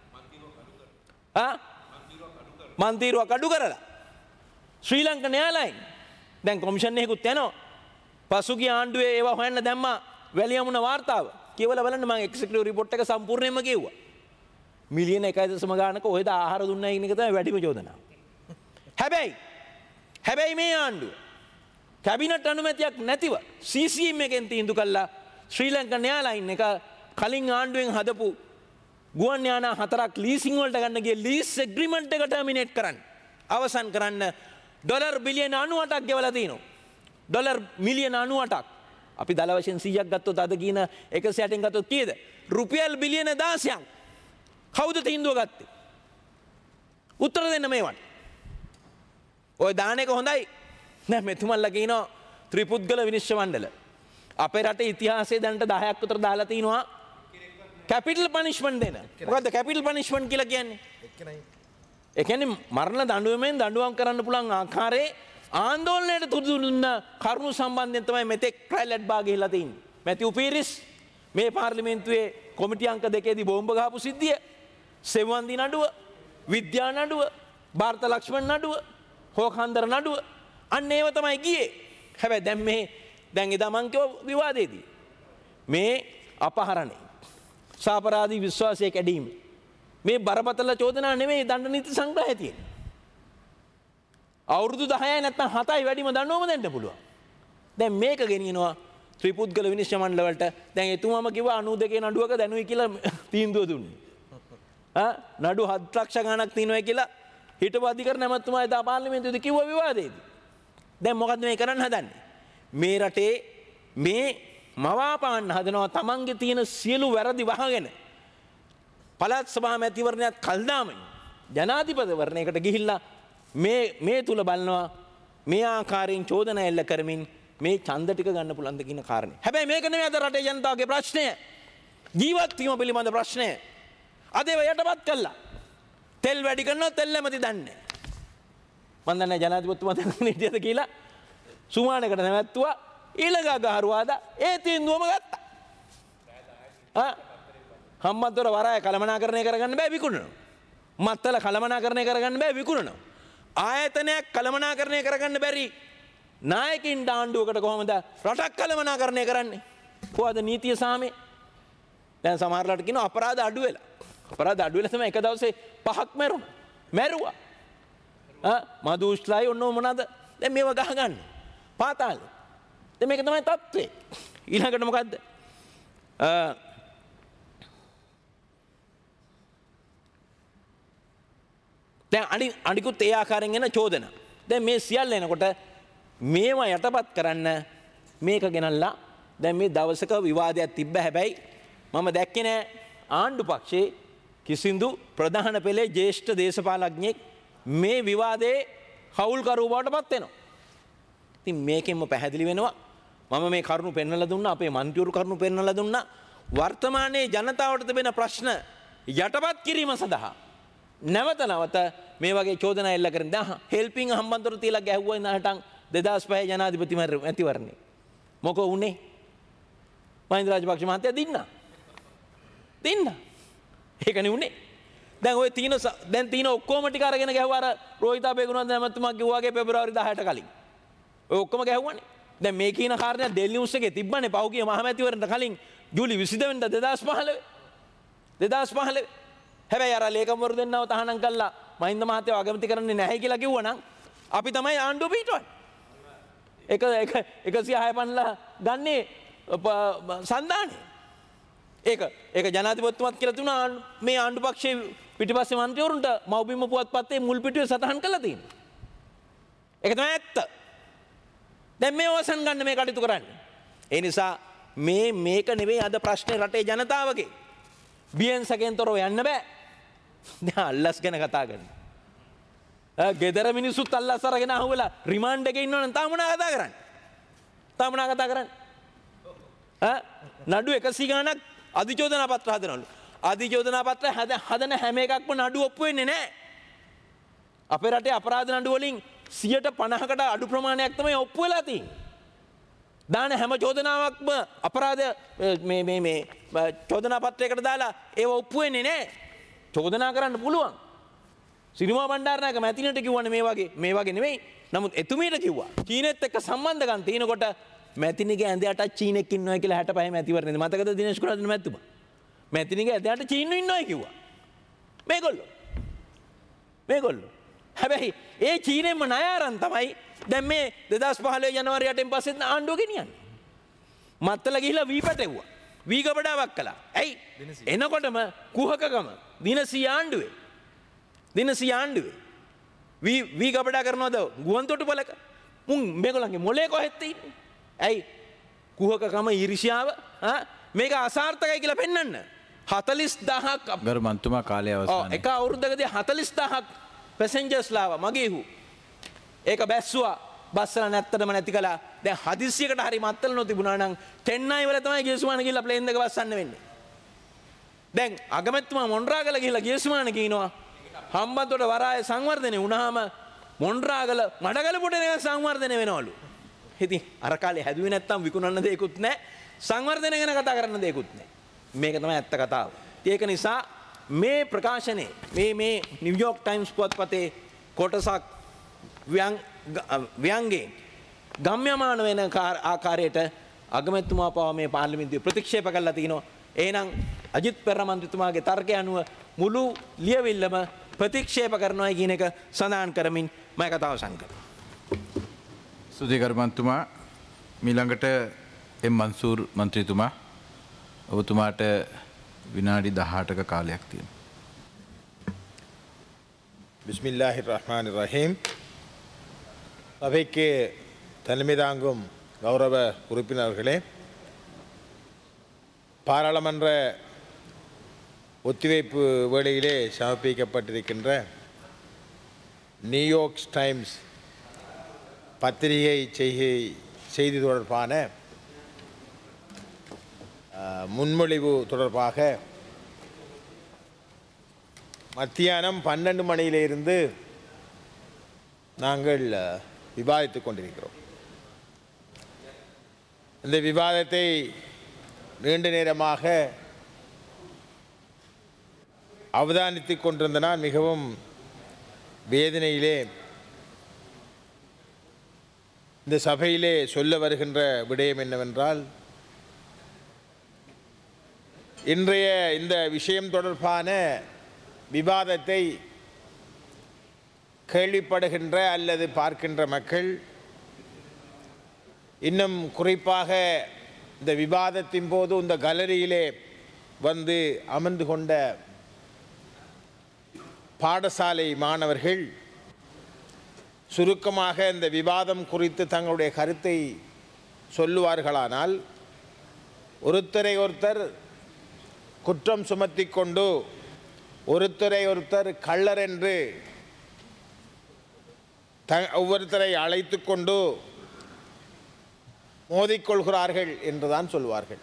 මන්තිරුවක් අඩු කරලා ශ්‍රී ලංකන් එයාලයින් දැන් කොමිෂන් එකකුත් යනවා. පසුගිය ආණ්ඩුවේ ඒවා හොයන්න දැම්මා වැලියමුණ වාර්තාව. කියවලා බලන්න මම එක්සිකියුටිව් රිපෝට් එක සම්පූර්ණයෙන්ම කිව්වා. මිලියන 1.0 ගානක ඔයද ආහාර දුන්නා කියන එක තමයි වැඩිම චෝදනාව. හැබැයි මේ ආණ්ඩුව කැබිනට් අනුමැතියක් නැතිව CCM එකෙන් තීන්දුව කළා ශ්‍රී ලංකන් එයාලයින් එක කලින් ආණ්ඩුවෙන් හදපු ගුවන් යානා 4ක් ලීසින් වලට ගන්න ගිය ලීස් ඇග්‍රීමන්ට් එක ටර්මිනේට් කරන්න. අවසන් කරන්න ඩොලර් බිලියන 98ක් ගෙවලා තිනවා. ඩොලර් මිලියන 98ක්. අපි දල වශයෙන් 100ක් ගත්තොත් අද කියන 160න් ගත්තොත් කීයද? රුපියල් බිලියන 16ක්. කවුද තීන්දුව ගත්තේ? උත්තර දෙන්න මේවට. ඔය දාන එක හොඳයි. නෑ මෙතුමල්ලා කියනවා ත්‍රිපුද්ගල විනිශ්චය මණ්ඩල. අපේ රටේ ඉතිහාසයේ දැනට 10ක් විතර දාලා තිනවා කැපිටල් පනිෂ්මන්ට් දෙන. මොකද්ද කැපිටල් පනිෂ්මන්ට් කියලා කියන්නේ? ඒ කියන්නේ මරණ දඬුවමෙන් දඬුවම් කරන්න පුළුවන් ආකාරයේ ආందోලනයට තුඩුදුන්න කරුණු සම්බන්ධයෙන් තමයි මෙතෙක් ට්‍රයිල් ඇඩ් බා ගිහිලා තින්නේ. මැතිව් පීරිස් මේ පාර්ලිමේන්තුවේ කොමිටි අංක 2ේදී බෝම්බ ගහපු සිද්ධිය, සෙවන්දි නඩුව, විද්‍යා නඩුව, ಭಾರತ ලක්ෂ්මන් නඩුව, හෝකන්දර නඩුව අන්න ඒව තමයි ගියේ. හැබැයි දැන් එදා මං කිව්ව විවාදයේදී මේ අපහරණේ සාපරාධී විශ්වාසය කැඩීම මේ බරපතල චෝදනා නෙමෙයි දඬු නීති සංග්‍රහය තියෙන්නේ. අවුරුදු 10යි නැත්නම් 7යි වැඩිම දඬුවම දෙන්න පුළුවන්. දැන් මේක ගෙනියනවා ත්‍රිපුද්ගල විනිශ්චය මණ්ඩල වලට. දැන් එතුමාම කිව්වා 92 නඩුවක දැනුයි කියලා තීන්දුව දුන්නේ. නඩු 7 ලක්ෂ ගණනක් තියෙනවා කියලා හිටපු අධිකරණ ඇමතුමා එදා පාර්ලිමේන්තුවේදී කිව්වා විවාදයේදී. දැන් මොකද්ද මේ කරන්න හදන්නේ? මේ රටේ මේ මවාපාන්න හදනවා තමන්ගේ තියෙන සියලු වැරදි වහගෙන පළාත් සභා මැතිවරණයත් කල්දාමයි ජනාධිපතිවරණයකට ගිහිල්ලා මේ තුල බලනවා මේ ආකාරයෙන් චෝදනා එල්ල කරමින් මේ ඡන්ද ටික ගන්න පුළුවන්ද කියන කාරණේ. හැබැයි මේක නෙමෙයි අද රටේ ජනතාවගේ ප්‍රශ්නය. ජීවත් වීම පිළිබඳ ප්‍රශ්නය. අද ඒව යටපත් කළා. තෙල් වැඩි කරනවා තෙල් නැමැති දන්නේ. මම දන්නේ ජනාධිපතිතුමා දැන් හිටියද කියලා සුමානකට නැවැත්තුවා ඊළඟ අගහරුවාදා ඒ තීන්දුවම ගත්තා. හම්බන්තොට වරාය කළමනාකරණය කරගන්න බෑ විකුණනවා. මත්තල කළමනාකරණය කරගන්න බෑ විකුණනවා. ආයතනයක් කළමනාකරණය කරගන්න බැරි නායකින් ආණ්ඩුවකට කොහොමද රටක් කළමනාකරණය කරන්නේ? කොහොමද නීතිය සාමය? දැන් සමහරලාට කියනවා අපරාධ අඩු වෙලා. අපරාධ අඩු වෙලා තමයි එක දවසේ 5ක් මැරුවා. මදුෂ්ලයි ඔන්න මොනවාද? දැන් මේව ගහගන්න. පාතාලේ. දැන් මේක තමයි තත්ත්වය. ඊළඟට මොකද්ද? දැන් අනිකුත් ඒ ආකාරයෙන් එන චෝදනා. දැන් මේ සියල්ල එනකොට මේවා යටපත් කරන්න මේක ගෙනල්ලා දැන් මේ දවසක විවාදයක් තිබ්බ. හැබැයි මම දැක්කේ නෑ ආණ්ඩු පක්ෂයේ කිසිදු ප්‍රධාන පෙළේ ජ්‍යෙෂ්ඨ දේශපාලඥයෙක් මේ විවාදේ හවුල්කරුව බවට පත් වෙනවා. ඉතින් මේකෙන්ම පැහැදිලි වෙනවා මම මේ කරුණු පෙන්වලා දුන්නා අපේ මන්ත්‍රීවරු කරුණු පෙන්වලා දුන්නා වර්තමානයේ ජනතාවට තිබෙන ප්‍රශ්න යටපත් කිරීම සඳහා නැවත නැවත මේ වගේ චෝදනා එල්ල කරන දැන් හෙල්පින් හම්බන්තොට තියලා ගැහුවා ඉඳහටන් 2005 ජනාධිපති මැතිවරණේ මොකෝ උනේ මහින්ද රාජපක්ෂ මහත්තයා දින්න ඒකනේ උනේ දැන් ඔය තීන ඔක්කොම ටික අරගෙන ගැහුවා අර රෝහිත අබේගුණවර්ධන මහත්මයා කිව්වාගේ පෙබරවාරි 18 කලින් ඔය ඔක්කොම ගැහුවානේ දැන් මේ කියන කාරණා ඩෙල් නිවුස් එකේ තිබ්බනේ පහුගිය මහමැතිවරණට කලින් ජූලි 22 වෙනිදා 2015 හැබැයි අර ලේකම්වරු දෙන්නව තහනම් කළා මහින්ද මහත්තයා අගමැති කරන්නේ නැහැ කියලා කිව්වනම් අපි තමයි ආණ්ඩුව පිටවන්නේ 106 පන්ලා ගන්නේ සන්දානේ ඒක ජනාධිපතිතුමත් කියලා තුනා මේ ආණ්ඩු පක්ෂයේ පිටිපස්සේ මන්ත්‍රීවරුන්ට මව්බිම පුවත්පතේ මුල් පිටුවේ සටහන් කරලා තියෙනවා ඒක තමයි ඇත්ත දැන් මේ වසන් ගන්න මේ කටයුතු කරන්නේ ඒ නිසා මේක නෙවෙයි අද ප්‍රශ්නේ රටේ ජනතාවගේ බියෙන් සැකෙන් තොරව යන්න බෑ දැන් අල්ලස් ගැන කතා කරනවා ගෙදර මිනිස්සුත් අල්ලස් අරගෙන අහුවෙලා රිමාන්ඩ් එකේ ඉන්නවනම් තාම මොනා කතා කරන්නේ නඩු 100 ගණක් අධිචෝදනා පත්‍ර හදනවලු අධිචෝදනා පත්‍ර හදන හැම එකක්ම නඩු ඔප්පු වෙන්නේ නැහැ අපේ රටේ අපරාධ නඩු වලින් 50%කට අඩු ප්‍රමාණයක් තමයි ඔප්පු වෙලා තියෙන්නේ දාන හැම චෝදනාවක්ම අපරාධ මේ චෝදනා පත්‍රයකට දාලා ඒව ඔප්පු වෙන්නේ නැහැ චෝදනා කරන්න පුළුවන් සිරිමා බණ්ඩාරනායක මැතිණියට කිව්වනේ මේ වගේ නෙමෙයි නමුත් එතුමියට කිව්වා චීනෙත් එක්ක සම්බන්ධකම් තියෙනකොට මැතිණිගේ ඇඳයට චීනෙක් ඉන්නවා කියලා 65 මැතිවරණේ මතකද දිනේෂ් කුණාතුංග මැතිතුමා මැතිණිගේ ඇඳයට චීනු ඉන්නවා කිව්වා මේගොල්ලෝ හැබැයි ඒ චීනෙම ණය අරන් තමයි දැන් මේ 2015 ජනවාරි 8 පස්සේ ආණ්ඩුව ගෙනියන්නේ මත්තල ගිහිලා වී පැටෙව්වා වී ගබඩාවක් කළා ඇයි එනකොටම කුහකකම දිනසී ආණ්ඩුවේ වී ගබඩා කරනවද ගුවන් තොටුපළක මුන් මේගොල්ලන්ගේ මොලේ කොහෙද ඉන්නේ ඇයි කුහකකම ඊර්ෂ්‍යාව මේක අසාර්ථකයි කියලා පෙන්වන්න 40000ක් ගරු මන්තුමා කාලය අවසන් එක අවුරුද්දකදී 40000ක් පැසෙන්ජර්ස් ලාවා මගේහු ඒක බැස්සුවා බස්සලා නැත්තටම නැති කළා දැන් හදිස්සියකට හරි මත්තල නොතිබුණා නම් චෙන්නයි වල තමයි ගියසුමාන ගිහලා ප්ලේන් එක බස්සන්න වෙන්නේ දැන් අගමැතිතුමා මොන්රාගල ගිහලා ගියසුමාන කියනවා හම්බන්තොට වරාය සංවර්ධනය වුණාම මොන්රාගල මඩගල පොටේ එක සංවර්ධනය වෙනවලු ඉතින් අර කාලේ හැදුවේ නැත්තම් විකුණන්න දෙයක්වත් නැහැ සංවර්ධනය ගැන කතා කරන්න දෙයක්වත් නැහැ මේක තමයි ඇත්ත කතාව ඒක නිසා මේ ප්‍රකාශනයේ මේ නිව්යෝක් ටයිම්ස් පුවත්පතේ කොටසක් ව්‍යංගයෙන් ගම්‍යමාන වෙන ආකාරයට අගමැතිතුමා පවා මේ පාර්ලිමේන්තුවේ ප්‍රතික්ෂේප කළා තිනවා එහෙනම් අජිත් පෙරේරා මන්ත්‍රීතුමාගේ තර්කය අනුව මුළු ලියවිල්ලම ප්‍රතික්ෂේප කරනවා කියන එක සඳහන් කරමින් මම කතාව අවසන් කරනවා සුදීකර මන්තුමා මීළඟට මන්සූර් මන්ත්‍රීතුමා ඔබතුමාට විනාඩි 18ක කාලයක් තියෙනවා பிஸ்மில்லாஹிர்ரஹ்மானிர்ரஹீம் சபைக்கு தலைமை தாங்கும் கௌரவ உறுப்பினர்களே பாராளுமன்ற ஒத்திவைப்பு வேளையிலே சமர்ப்பிக்கப்பட்டிருக்கின்ற நியூயார்க் டைம்ஸ் பத்திரிகை செய்தி தொடர்பான முன்மொழிவு தொடர்பாக மத்தியானம் 12 மணியிலிருந்து நாங்கள் விவாதித்துக் கொண்டிருக்கிறோம் இந்த விவாதத்தை நீண்ட நேரமாக அவதானித்துக் கொண்டிருந்த நான் மிகவும் வேதனையிலே இந்த சபையிலே சொல்ல வருகின்ற விடயம் என்னவென்றால் இன்றைய இந்த விஷயம் தொடர்பான விவாதத்தை கேள்விப்படுகின்ற அல்லது பார்க்கின்ற மக்கள் இன்னும் குறிப்பாக இந்த விவாதத்தின் போது இந்த கலரியிலே வந்து அமர்ந்து கொண்ட பாடசாலை மாணவர்கள் சுருக்கமாக இந்த விவாதம் குறித்து தங்களுடைய கருத்தை சொல்லுவார்களானால் ஒருத்தரை ஒருத்தர் குற்றம் சுமத்தி கொண்டு ஒருத்தரை ஒருத்தர் கள்ளர் என்று ஒவ்வொருத்தரை அழைத்து கொண்டு மோதிக்கொள்கிறார்கள் என்றுதான் சொல்வார்கள்.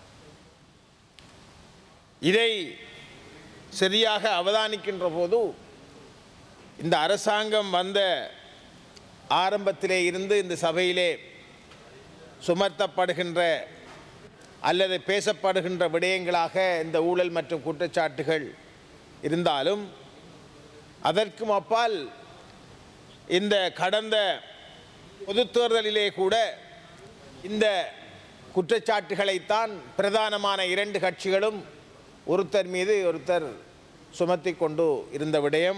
இதை சரியாக அவதானிக்கின்ற போது இந்த அரசாங்கம் வந்த ஆரம்பத்திலே இருந்து இந்த சபையிலே சுமத்தப்படுகின்ற அல்லது பேசப்படுகின்ற விடயங்களாக இந்த ஊழல் மற்றும் குற்றச்சாட்டுகள் இருந்தாலும் அதற்கும் அப்பால் இந்த கடந்த பொதுத் தேர்தலிலே கூட இந்த குற்றச்சாட்டுகளைத்தான் பிரதானமான இரண்டு கட்சிகளும் ஒருத்தர் மீது ஒருத்தர் சுமத்தி கொண்டு இருந்த விடயம்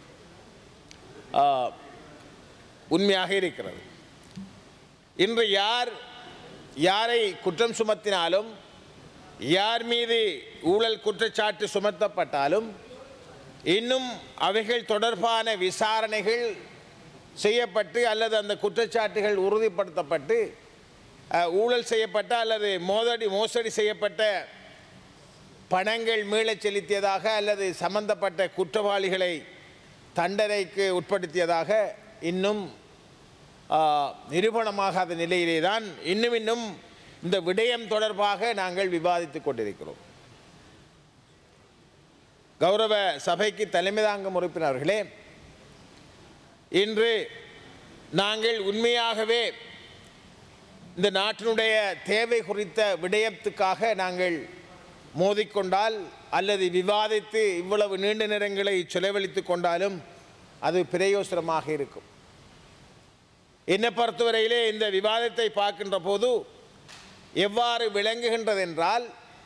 உண்மையாக இருக்கிறது. இன்று யாரை குற்றம் சுமத்தினாலும் யார் மீது ஊழல் குற்றச்சாட்டு சுமத்தப்பட்டாலும் இன்னும் அவைகள் தொடர்பான விசாரணைகள் செய்யப்பட்டு அல்லது அந்த குற்றச்சாட்டுகள் உறுதிப்படுத்தப்பட்டு ஊழல் செய்யப்பட்ட அல்லது மோசடி செய்யப்பட்ட பணங்கள் மீளச் செலுத்தியதாக அல்லது சம்பந்தப்பட்ட குற்றவாளிகளை தண்டனைக்கு உட்படுத்தியதாக இன்னும் நிரூபணமாகாத நிலையிலே தான் இன்னும் இந்த விடயம் தொடர்பாக நாங்கள் விவாதித்துக் கொண்டிருக்கிறோம். கௌரவ சபைக்கு தலைமை தாங்கும் உறுப்பினர்களே, இன்று நாங்கள் உண்மையாகவே இந்த நாட்டினுடைய தேவை குறித்த விடயத்துக்காக நாங்கள் மோதிக்கொண்டால் அல்லது விவாதித்து இவ்வளவு நீண்ட நேரங்களை செலவழித்து கொண்டாலும் அது பிரயோசனமாக இருக்கும். என்னை பொறுத்தவரையிலே இந்த விவாதத்தை பார்க்கின்ற போது எவ்வாறு விளங்குகின்றது என்றால்,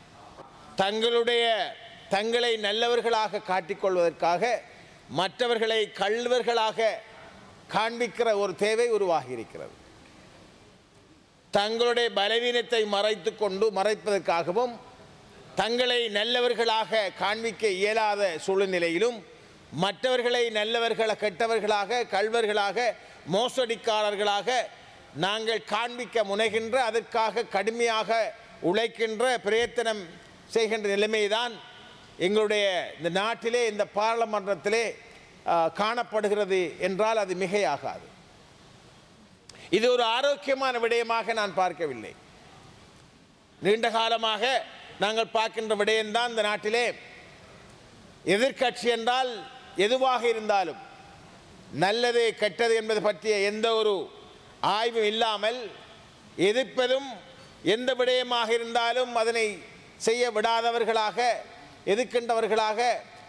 தங்களை நல்லவர்களாக காட்டிக்கொள்வதற்காக மற்றவர்களை கள்வர்களாக காண்பிக்கிற ஒரு தேவை உருவாகி இருக்கிறது. தங்களுடைய பலவீனத்தை மறைப்பதற்காகவும் தங்களை நல்லவர்களாக காண்பிக்க இயலாத சூழ்நிலையிலும் மற்றவர்களை கெட்டவர்களாக கள்வர்களாக மோசடிக்காரர்களாக நாங்கள் காண்பிக்க முனைகின்ற, அதற்காக கடுமையாக உழைக்கின்ற பிரயத்தனம் செய்கின்ற நிலைமைதான் எங்களுடைய இந்த நாட்டிலே இந்த பாராளுமன்றத்திலே காணப்படுகிறது என்றால் அது மிகையாகாது. இது ஒரு ஆரோக்கியமான விடயமாக நான் பார்க்கவில்லை. நீண்ட காலமாக நாங்கள் பார்க்கின்ற விடயம்தான் இந்த நாட்டிலே எதிர்க்கட்சி என்றால் எதுவாக இருந்தாலும் நல்லது கெட்டது என்பது பற்றிய எந்த ஒரு ஆய்வும் இல்லாமல் எதிர்ப்பதும், எந்த விடயமாக இருந்தாலும் அதனை செய்ய விடாதவர்களாக, எதிர்க்கின்றவர்களாக,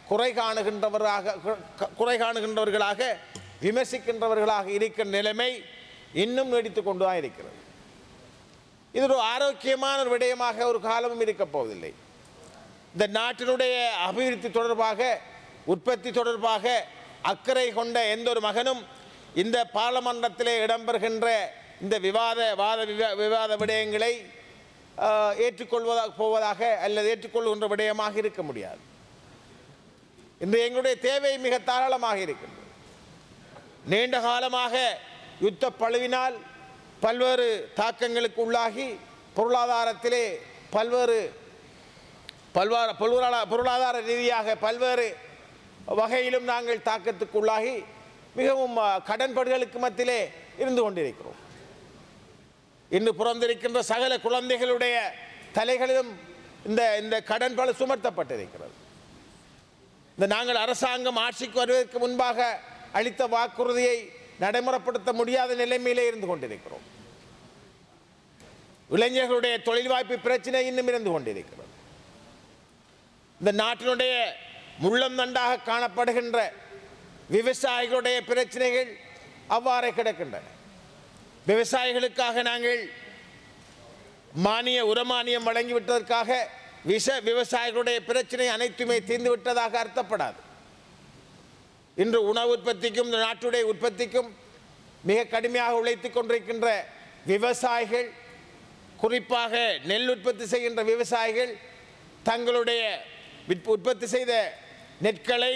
குறை காணுகின்றவர்களாக, விமர்சிக்கின்றவர்களாக இருக்கின்ற நிலைமை இன்னும் நீடித்து கொண்டு தான் இருக்கிறது. இது ஒரு ஆரோக்கியமான ஒரு விடயமாக ஒரு காலமும் இருக்கப் போவதில்லை. இந்த நாட்டினுடைய அபிவிருத்தி தொடர்பாக, உற்பத்தி தொடர்பாக அக்கறை கொண்ட எந்த ஒரு மகனும் இந்த பாராளுமன்றத்திலே இடம்பெறுகின்ற இந்த விவாத விடயங்களை போவதாக அல்லது ஏற்றுக்கொள்கின்ற விடயமாக இருக்க முடியாது. இன்று எங்களுடைய தேவை மிக தாராளமாக இருக்கின்றது. நீண்ட காலமாக யுத்த பழுவினால் பல்வேறு தாக்கங்களுக்கு உள்ளாகி பொருளாதாரத்திலே பொருளாதார ரீதியாக பல்வேறு வகையிலும் நாங்கள் தாக்கத்துக்குள்ளாகி மிகவும் கடன்படுகளுக்கு மத்தியிலே இருந்து கொண்டிருக்கிறோம். இன்று பிறந்திருக்கின்ற சகல குழந்தைகளுடைய தலைகளிலும் இந்த கடன்படு சுமத்தப்பட்டிருக்கிறது. இந்த நாங்கள் அரசாங்கம் ஆட்சிக்கு வருவதற்கு முன்பாக அளித்த வாக்குறுதியை நடைமுறைப்படுத்த முடியாத நிலைமையிலே இருந்து கொண்டிருக்கிறோம். இளைஞர்களுடைய தொழில் வாய்ப்பு பிரச்சனை இன்னும் இருந்து கொண்டிருக்கிறது. இந்த நாட்டினுடைய முள்ளம் தண்டாக காணப்படுகின்ற விவசாயிகளுடைய பிரச்சனைகள் அவ்வாறே கிடக்கின்றன. விவசாயிகளுக்காக நாங்கள் உரமானியம் வழங்கிவிட்டதற்காக விவசாயிகளுடைய பிரச்சனை அனைத்துமே தீர்ந்துவிட்டதாக அர்த்தப்படாது. இன்று உணவு உற்பத்திக்கும் இந்த நாட்டுடைய உற்பத்திக்கும் மிக கடுமையாக உழைத்துக் கொண்டிருக்கின்ற விவசாயிகள், குறிப்பாக நெல் உற்பத்தி செய்கின்ற விவசாயிகள் தங்களுடைய உற்பத்தி செய்த நெற்களை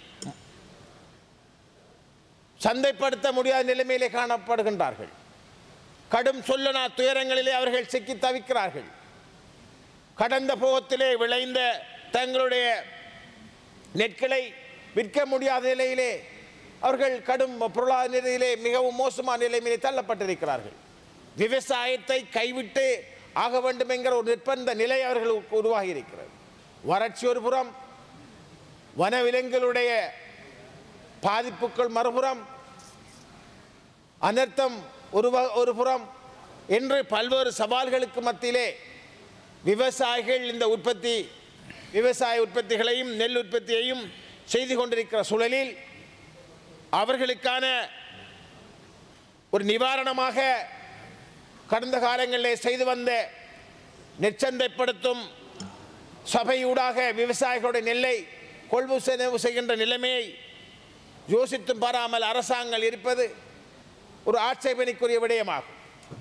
சந்தைப்படுத்த முடியாத நிலைமையிலே காணப்படுகின்றார்கள். கடும் சொல்லனா துயரங்களிலே அவர்கள் சிக்கி தவிக்கிறார்கள். கடந்த போகத்திலே விளைந்த தங்களுடைய நெற்களை விற்க முடியாத நிலையிலே அவர்கள் கடும் பொருளாதார நிலையிலே மிகவும் மோசமான நிலைமையிலே தள்ளப்பட்டிருக்கிறார்கள். விவசாயத்தை கைவிட்டு ஆக வேண்டும் என்கிற ஒரு நிர்பந்த நிலை அவர்களுக்கு உருவாகி இருக்கிறது. வறட்சி ஒரு புறம், வனவிலங்குகளுடைய பாதிப்புகள் மறுபுறம், அனர்த்தம் ஒரு புறம் என்று பல்வேறு சவால்களுக்கு மத்தியிலே விவசாயிகள் இந்த விவசாய உற்பத்திகளையும் நெல் உற்பத்தியையும் செய்து கொண்டிருக்கிற சூழலில் அவர்களுக்கான ஒரு நிவாரணமாக கடந்த காலங்களில் செய்து வந்த நெற்சந்தைப்படுத்தும் சபையூடாக விவசாயிகளுடைய நெல்லை கொள்முதல் செய்கின்ற நிலைமையை யோசித்தும் பாராமல் அரசாங்கம் இருப்பது ஒரு ஆட்சேபனைக்குரிய விடயமாகும்.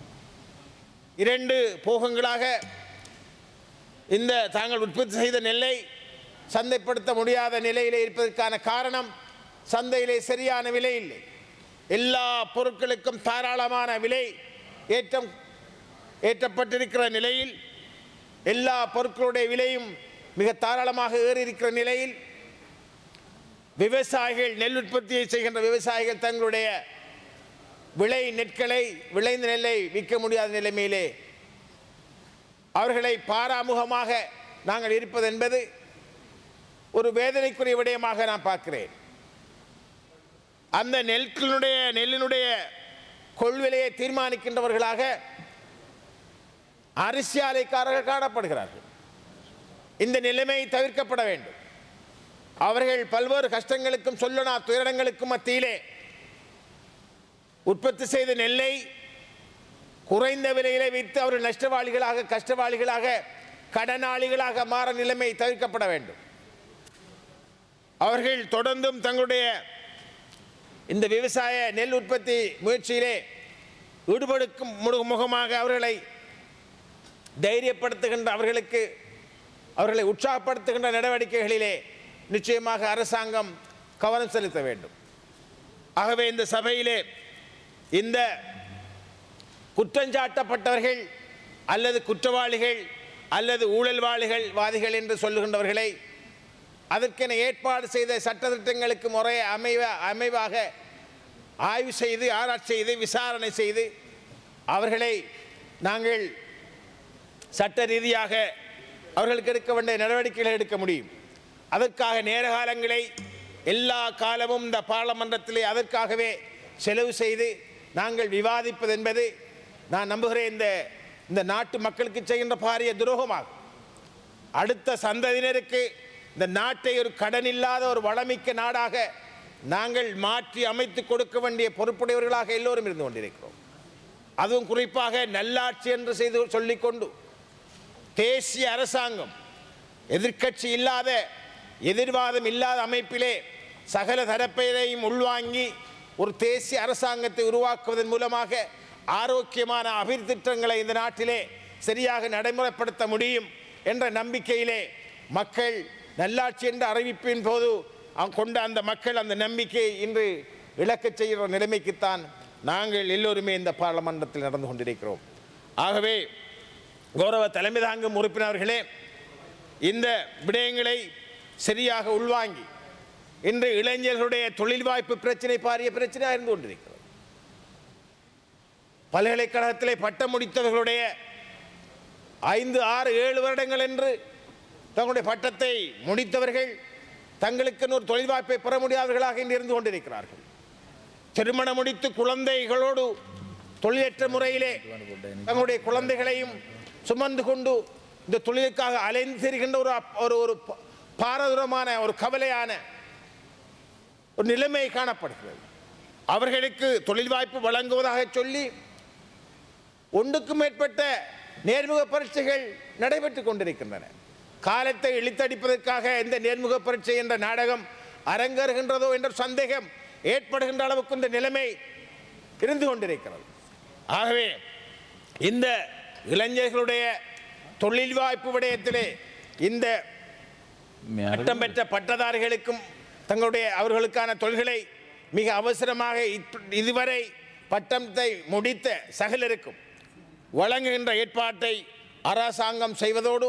2 போகங்களாக இந்த தாங்கள் உற்பத்தி செய்த நெல்லை சந்தைப்படுத்த முடியாத நிலையிலே இருப்பதற்கான காரணம், சந்தையிலே சரியான விலை இல்லை. எல்லா பொருட்களுக்கும் தாராளமான விலை ஏற்றப்பட்டிருக்கிற நிலையில், எல்லா பொருட்களுடைய விலையும் மிக தாராளமாக ஏறி இருக்கிற நிலையில் விவசாயிகள், நெல் உற்பத்தியை செய்கின்ற விவசாயிகள் தங்களுடைய விளைந்த நெல்லை விற்க முடியாத நிலைமையிலே அவர்களை பாராமுகமாக நாங்கள் இருப்பது என்பது ஒரு வேதனைக்குரிய விடயமாக நான் பார்க்கிறேன். அந்த நெல்லினுடைய கொள்விலையை தீர்மானிக்கின்றவர்களாக அரிசி ஆலைக்காரர்கள் காணப்படுகிறார்கள். இந்த நிலைமை தவிர்க்கப்பட வேண்டும். அவர்கள் பல்வேறு கஷ்டங்களுக்கும் சொல்லனா துயரங்களுக்கும் மத்தியிலே உற்பத்தி செய்த நெல்லை குறைந்த விலையிலே விற்று அவர்கள் நஷ்டவாளிகளாக, கஷ்டவாளிகளாக, கடனாளிகளாக மாற நிலைமை தவிர்க்கப்பட வேண்டும். அவர்கள் தொடர்ந்தும் தங்களுடைய இந்த விவசாய நெல் உற்பத்தி முயற்சியிலே ஈடுபடுக்கும் முகமாக அவர்களை தைரியப்படுத்துகின்ற, அவர்களை உற்சாகப்படுத்துகின்ற நடவடிக்கைகளிலே நிச்சயமாக அரசாங்கம் கவனம் செலுத்த வேண்டும். ஆகவே இந்த சபையிலே இந்த குற்றஞ்சாட்டப்பட்டவர்கள் அல்லது குற்றவாளிகள் அல்லது ஊழல்வாதிகள் என்று சொல்லுகின்றவர்களை அதற்கென ஏற்பாடு செய்த சட்டத்திட்டங்களுக்கு முறையை அமைவாக ஆய்வு செய்து, ஆராய்ச்சி செய்து, விசாரணை செய்து அவர்களை நாங்கள் சட்ட ரீதியாக அவர்களுக்கு எடுக்க வேண்டிய நடவடிக்கைகளை எடுக்க முடியும். அதற்காக நேர காலங்களை எல்லா காலமும் இந்த பாராளுமன்றத்திலே அதற்காகவே செலவு செய்து நாங்கள் விவாதிப்பது என்பது நான் நம்புகிறேன் இந்த நாட்டு மக்களுக்கு செய்கின்ற பாரிய துரோகமாகும். அடுத்த சந்ததியினருக்கு இந்த நாட்டை ஒரு கடன் இல்லாத ஒரு வளமிக்க நாடாக நாங்கள் மாற்றி அமைத்து கொடுக்க வேண்டிய பொறுப்புடையவர்களாக எல்லோரும் இருந்து கொண்டிருக்கிறோம். அதுவும் குறிப்பாக நல்லாட்சி என்று சொல்லிக்கொண்டு தேசிய அரசாங்கம் எதிர்க்கட்சி இல்லாத, எதிர்வாதம் இல்லாத அமைப்பிலே சகல தரப்பையும் உள்வாங்கி ஒரு தேசிய அரசாங்கத்தை உருவாக்குவதன் மூலமாக ஆரோக்கியமான அபிவிருத்தி திட்டங்களை இந்த நாட்டிலே சரியாக நடைமுறைப்படுத்த முடியும் என்ற நம்பிக்கையிலே மக்கள் நல்லாட்சி என்ற அறிவிப்பின் போது கொண்ட அந்த மக்கள் அந்த நம்பிக்கையை இன்று இழக்கச் செய்கிற நிலைமைக்குத்தான் நாங்கள் எல்லோருமே இந்த பாராளுமன்றத்தில் நடந்து கொண்டிருக்கிறோம். ஆகவே கௌரவ தலைமை தாங்கும் உறுப்பினர்களே, இந்த விடயங்களை சரியாக உள்வாங்கி இன்று இளைஞர்களுடைய தொழில் வாய்ப்பு பிரச்சனை பாரிய பிரச்சனையாக இருந்து கொண்டிருக்கிறது. பல்கலைக்கழகத்திலே பட்டம் முடித்தவர்களுடைய 5, 6, 7 வருடங்கள் என்று தங்களுடைய பட்டத்தை முடித்தவர்கள் தங்களுக்கு ஒரு தொழில் வாய்ப்பை பெற முடியாதவர்களாக இன்று இருந்து கொண்டிருக்கிறார்கள். திருமணம் முடித்து குழந்தைகளோடு தொழிலற்ற முறையிலே தங்களுடைய குழந்தைகளையும் சுமந்து கொண்டு இந்த தொழிலுக்காக அலைந்து திரிகின்ற ஒரு பாரதூரமான ஒரு கவலையான ஒரு நிலைமை காணப்படுகிறது. அவர்களுக்கு தொழில் வாய்ப்பு வழங்குவதாக சொல்லி 1க்கும் மேற்பட்ட நேர்முக பரீட்சைகள் நடைபெற்றுக் கொண்டிருக்கின்றன. காலத்தை இழுத்தடிப்பதற்காக இந்த நேர்முக பரீட்சை என்ற நாடகம் அரங்கேறுகின்றதோ என்ற சந்தேகம் ஏற்படுகின்ற அளவுக்கு இந்த நிலைமை இருந்து கொண்டிருக்கிறது. ஆகவே இந்த இளைஞர்களுடைய தொழில் வாய்ப்பு விடயத்திலே இந்த பட்டம் பெற்ற பட்டதாரிகளுக்கும் அவர்களுக்கான தொழில்களை மிக அவசரமாக இதுவரை பட்டத்தை முடித்த சகலருக்கும் வழங்குகின்ற ஏற்பாட்டை அரசாங்கம் செய்வதோடு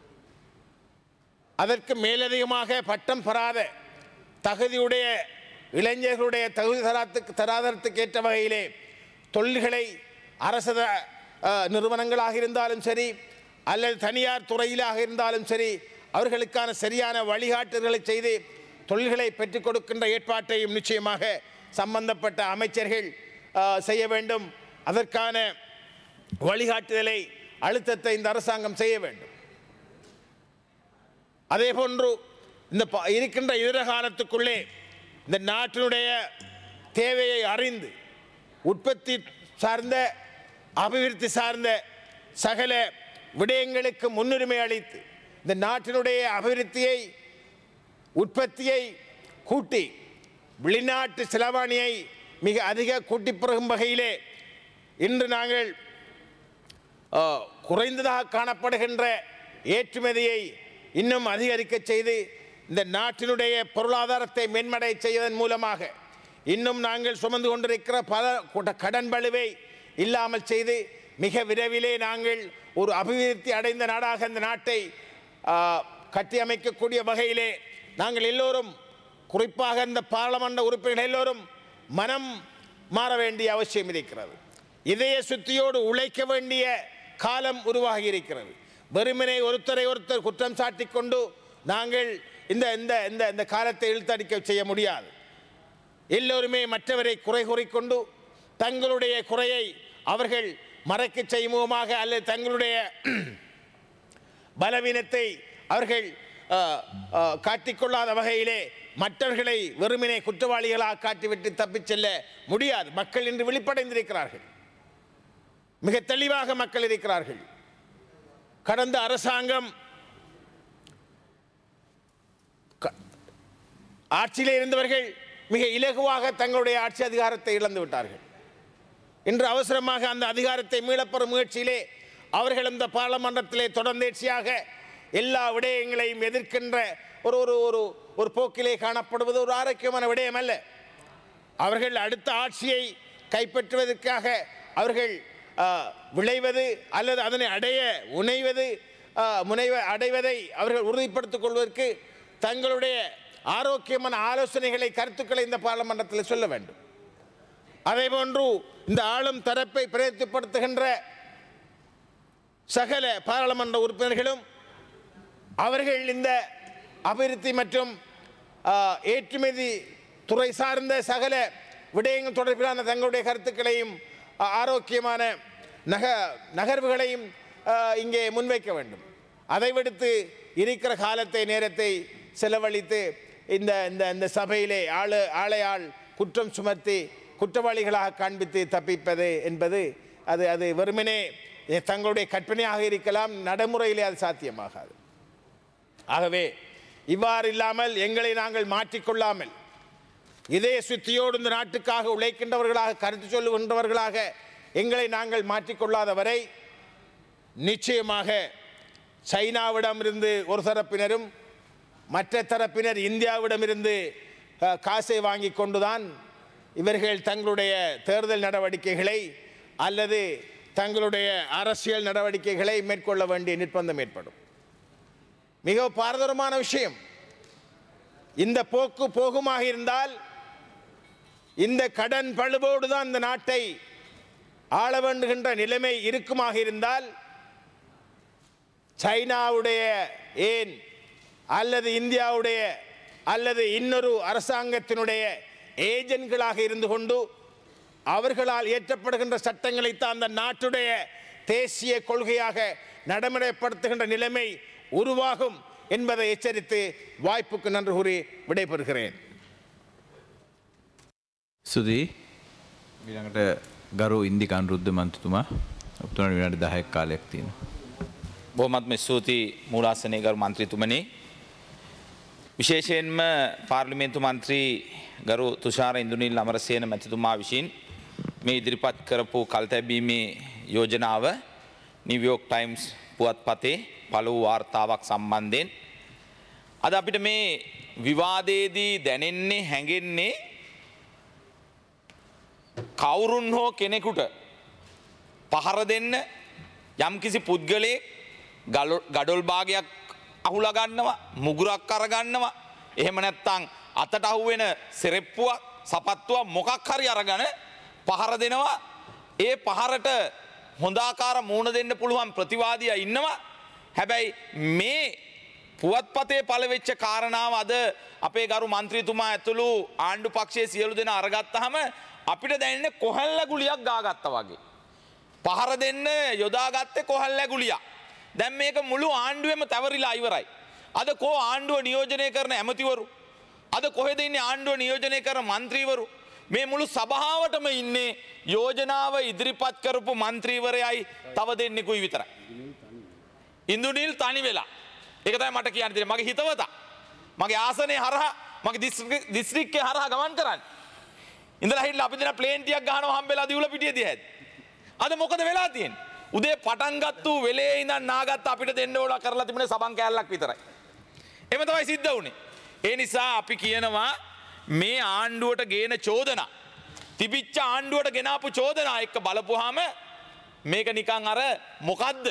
அதற்கு மேலதிகமாக பட்டம் பெறாத தகுதியுடைய இளைஞர்களுடைய தகுதி தராதரத்துக்கு ஏற்ற வகையிலே தொழில்களை அரசு நிறுவனங்களாக இருந்தாலும் சரி அல்லது தனியார் துறையிலாக இருந்தாலும் சரி அவர்களுக்கான சரியான வழிகாட்டுதல்களை செய்து தொழில்களை பெற்றுக் கொடுக்கின்ற ஏற்பாட்டையும் நிச்சயமாக சம்பந்தப்பட்ட அமைச்சர்கள் செய்ய வேண்டும். அதற்கான வழிகாட்டுதலை அழுத்தத்தை இந்த அரசாங்கம் செய்ய வேண்டும். அதே போன்று இந்த இருக்கின்ற எதிர்காலத்துக்குள்ளே இந்த நாட்டினுடைய தேவையை அறிந்து உற்பத்தி சார்ந்த அபிவிருத்தி சார்ந்த சகல விடயங்களுக்கு முன்னுரிமை அளித்து இந்த நாட்டினுடைய அபிவிருத்தியை உற்பத்தியை கூட்டி வெளிநாட்டு செலவாணியை மிக அதிக கூட்டி பெருகும் வகையிலே இன்று நாங்கள் குறைந்ததாக காணப்படுகின்ற ஏற்றுமதியை இன்னும் அதிகரிக்க செய்து இந்த நாட்டினுடைய பொருளாதாரத்தை மேன்மடை செய்வதன் மூலமாக இன்னும் நாங்கள் சுமந்து கொண்டிருக்கிற பல கடன் பளுவை இல்லாமல் செய்து மிக விரைவிலே நாங்கள் ஒரு அபிவிருத்தி அடைந்த நாடாக இந்த நாட்டை கட்டியமைக்கக்கூடிய வகையிலே நாங்கள் எல்லோரும் குறிப்பாக இந்த பாராளுமன்ற உறுப்பினர்கள் எல்லோரும் மனம் மாற வேண்டிய அவசியம் இருக்கிறது. இதய சுத்தியோடு உழைக்க வேண்டிய காலம் உருவாகி இருக்கிறது. வெறுமனே ஒருத்தரை ஒருத்தர் குற்றம் சாட்டி கொண்டு நாங்கள் இந்த இந்த இந்த இந்த காலத்தை இழுத்தடிக்க செய்ய முடியாது. எல்லோருமே மற்றவரை குறை கூறிக்கொண்டு தங்களுடைய குறையை அவர்கள் மறைக்க செய்யும் முகமாக அல்லது தங்களுடைய பலவீனத்தை அவர்கள் காட்டிக்கொள்ளாத வகையிலே மற்றவர்களை வெறுமனே குற்றவாளிகளாக காட்டிவிட்டு தப்பிச் செல்ல முடியாது. மக்கள் இன்று விழிப்படைந்திருக்கிறார்கள். மிக தெளிவாக மக்கள் இருக்கிறார்கள். கடந்த அரசாங்கம் ஆட்சியிலே இருந்தவர்கள் மிக இலகுவாக தங்களுடைய ஆட்சி அதிகாரத்தை இழந்து விட்டார்கள். இன்று அவசரமாக அந்த அதிகாரத்தை மீளப்பெறும் முயற்சியிலே அவர்கள் இந்த பாராளுமன்றத்திலே தொடர்ந்தேர்ச்சியாக எல்லா விடயங்களையும் எதிர்க்கின்ற ஒரு ஒரு ஒரு ஒரு போக்கிலே காணப்படுவது ஒரு ஆரோக்கியமான விடயம் அல்ல. அவர்கள் அடுத்த ஆட்சியை கைப்பற்றுவதற்காக அவர்கள் விளைவது அல்லது அதனை அடைவதை அவர்கள் உறுதிப்படுத்திக் கொள்வதற்கு தங்களுடைய ஆரோக்கியமான ஆலோசனைகளை கருத்துக்களை இந்த பாராளுமன்றத்தில் சொல்ல வேண்டும். அதேபோன்று இந்த ஆளும் தரப்பை பிரதிநிதித்துவப்படுத்துகின்ற சகல பாராளுமன்ற உறுப்பினர்களும் அவர்கள் இந்த அபிவிருத்தி மற்றும் ஏற்றுமதி துறை சார்ந்த சகல விடயங்கள் தொடர்பிலான தங்களுடைய கருத்துக்களையும் ஆரோக்கியமான நகர்வுகளையும் இங்கே முன்வைக்க வேண்டும். அதை விடுத்து இருக்கிற காலத்தை நேரத்தை செலவழித்து இந்த இந்த இந்த சபையிலே ஆளையாள் குற்றம் சுமத்தி குற்றவாளிகளாக காண்பித்து தப்பிப்பது என்பது அது வெறுமனே தங்களுடைய கற்பனையாக இருக்கலாம், நடைமுறையிலே அது சாத்தியமாகாது. ஆகவே இவ்வாறு இல்லாமல் எங்களை நாங்கள் மாற்றிக்கொள்ளாமல் இதே சுத்தியோடு இந்த நாட்டுக்காக உழைக்கின்றவர்களாக கருத்து சொல்லுகின்றவர்களாக எங்களை நாங்கள் மாற்றிக்கொள்ளாத வரை நிச்சயமாக சைனாவிடமிருந்து ஒரு தரப்பினரும் மற்ற தரப்பினர் இந்தியாவிடமிருந்து காசை வாங்கி கொண்டுதான் இவர்கள் தங்களுடைய தேர்தல் நடவடிக்கைகளை அல்லது தங்களுடைய அரசியல் நடவடிக்கைகளை மேற்கொள்ள வேண்டிய நிர்பந்தம் ஏற்படும். மிக பாரதூரமான விஷயம். இந்த போக்கு போகுமாக இருந்தால் இந்த கடன் பழுவோடு தான் இந்த நாட்டை ஆள வேண்டுகின்ற நிலைமை இருக்குமாக இருந்தால் சைனாவுடைய ஏன் அல்லது இந்தியாவுடைய அல்லது இன்னொரு அரசாங்கத்தினுடைய ஏஜென்ட்களாக இருந்து கொண்டு அவர்களால் இயற்றப்படுகின்ற சட்டங்களைத்தான் அந்த நாட்டுடைய தேசிய கொள்கையாக நடைமுறைப்படுத்துகின்ற நிலைமை உருவாகும் என்பதை எச்சரித்து வாய்ப்புக்கு நன்றி கூறி விடைபெறுகிறேன். සුදී ඊළඟට ගරු ඉන්දික අනුරුද්ධ මන්ත්‍රතුමා ඔබතුමාට විනාඩි 10ක් කාලයක් තියෙනවා. බොහොමත්ම ස්තුතියි මූලාසනයේ ගරු මන්ත්‍රීතුමනි. විශේෂයෙන්ම පාර්ලිමේන්තු මන්ත්‍රී ගරු තුෂාර ඉන්දුනිල් අමරසේන මැතිතුමා විසින් මේ ඉදිරිපත් කරපු කල්තැබීමේ යෝජනාව නිව්යෝක් ටයිම්ස් පුවත්පතේ පළමු වාර්තාවක් සම්බන්ධයෙන් අද අපිට මේ විවාදයේදී දැනෙන්නේ හැඟෙන්නේ කවුරුන් හෝ කෙනෙකුට පහර දෙන්න යම්කිසි පුද්ගලයෙක් ගඩොල් භාගයක් අහුලා ගන්නවා, මුගුරක් අරගන්නවා, එහෙම නැත්නම් අතට අහුවෙන සෙරෙප්පුවක් සපත්තුවක් මොකක් හරි අරගෙන පහර දෙනවා. ඒ පහරට හොඳාකාර මූණ දෙන්න පුළුවන් ප්‍රතිවාදියා ඉන්නවා. හැබැයි මේ පුවත්පතේ පළවෙච්ච කාරණාව අද අපේ ගරු මන්ත්‍රීතුමා ඇතුළු ආණ්ඩු පක්ෂයේ සියලු දෙනා අරගත්තාම අපිට දැනෙන්නේ කොහල්ල ගුලියක් ගාගත්තා වගේ. පහර දෙන්න යොදාගත්තේ කොහල්ල ගුලියක්. දැන් මේක මුළු ආණ්ඩුවෙම තැවරිලා ඉවරයි. අද කෝ ආණ්ඩුව නියෝජනය කරන ඇමතිවරු? අද කොහෙද ඉන්නේ ආණ්ඩුව නියෝජනය කරන മന്ത്രിවරු? මේ මුළු සභාවටම ඉන්නේ යෝජනාව ඉදිරිපත් කරපු മന്ത്രിවරයයි තව දෙන්නෙකුයි විතරයි. ඉන්දුනිල් තනි වෙලා. ඒක තමයි මට කියන්න තියෙන්නේ. මගේ හිතවතා. මගේ ආසනයේ හරහා මගේ දිස්ත්‍රික්කේ හරහා ගමන් කරන්නේ. ඉඳලා හිටලා අපි දෙන ප්ලේන් ටිකක් ගහනවා හම්බෙලා දිවුල පිටිය දිහාද. අද මොකද වෙලා තියෙන්නේ? උදේ පටන් ගත්තු වෙලේ ඉඳන් නාගත්ත අපිට දෙන්න ඕන කරලා තිබුණේ සබන් කෑල්ලක් විතරයි. එහෙම තමයි සිද්ධ වුනේ. ඒ නිසා අපි කියනවා මේ ආණ්ඩුවට ගේන චෝදනා තිබිච්ච ආණ්ඩුවට ගෙනාපු චෝදනා එක්ක බලපුවාම මේක නිකන් අර මොකද්ද?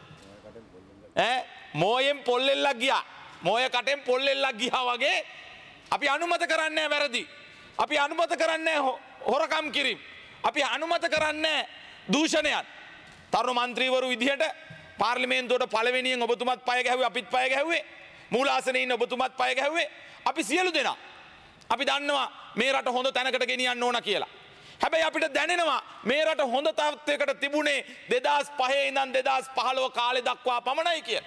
මෝයෙන් පොල්ලෙල්ලක් ගියා. මෝය කටෙන් පොල්ලෙල්ලක් ගියා වගේ අපි අනුමත කරන්නේ වැරදි. අපි අනුමත කරන්නේ හොරකම් කිරීම. අපි අනුමත කරන්නේ දූෂණයන්. තරුණ മന്ത്രിවරු විදිහට පාර්ලිමේන්තුවට පළවෙනියෙන් ඔබතුමත් පය ගැහුවේ අපිත් පය ගැහුවේ. මූලාසනයේ ඉන්න ඔබතුමත් පය ගැහුවේ. අපි සියලු දෙනා අපි දන්නවා මේ රට හොඳ තැනකට ගෙනියන්න ඕන කියලා. හැබැයි අපිට දැනෙනවා මේ රට හොඳ තත්ත්වයකට තිබුණේ 2005 ඉඳන් 2015 කාලේ දක්වා පමණයි කියලා.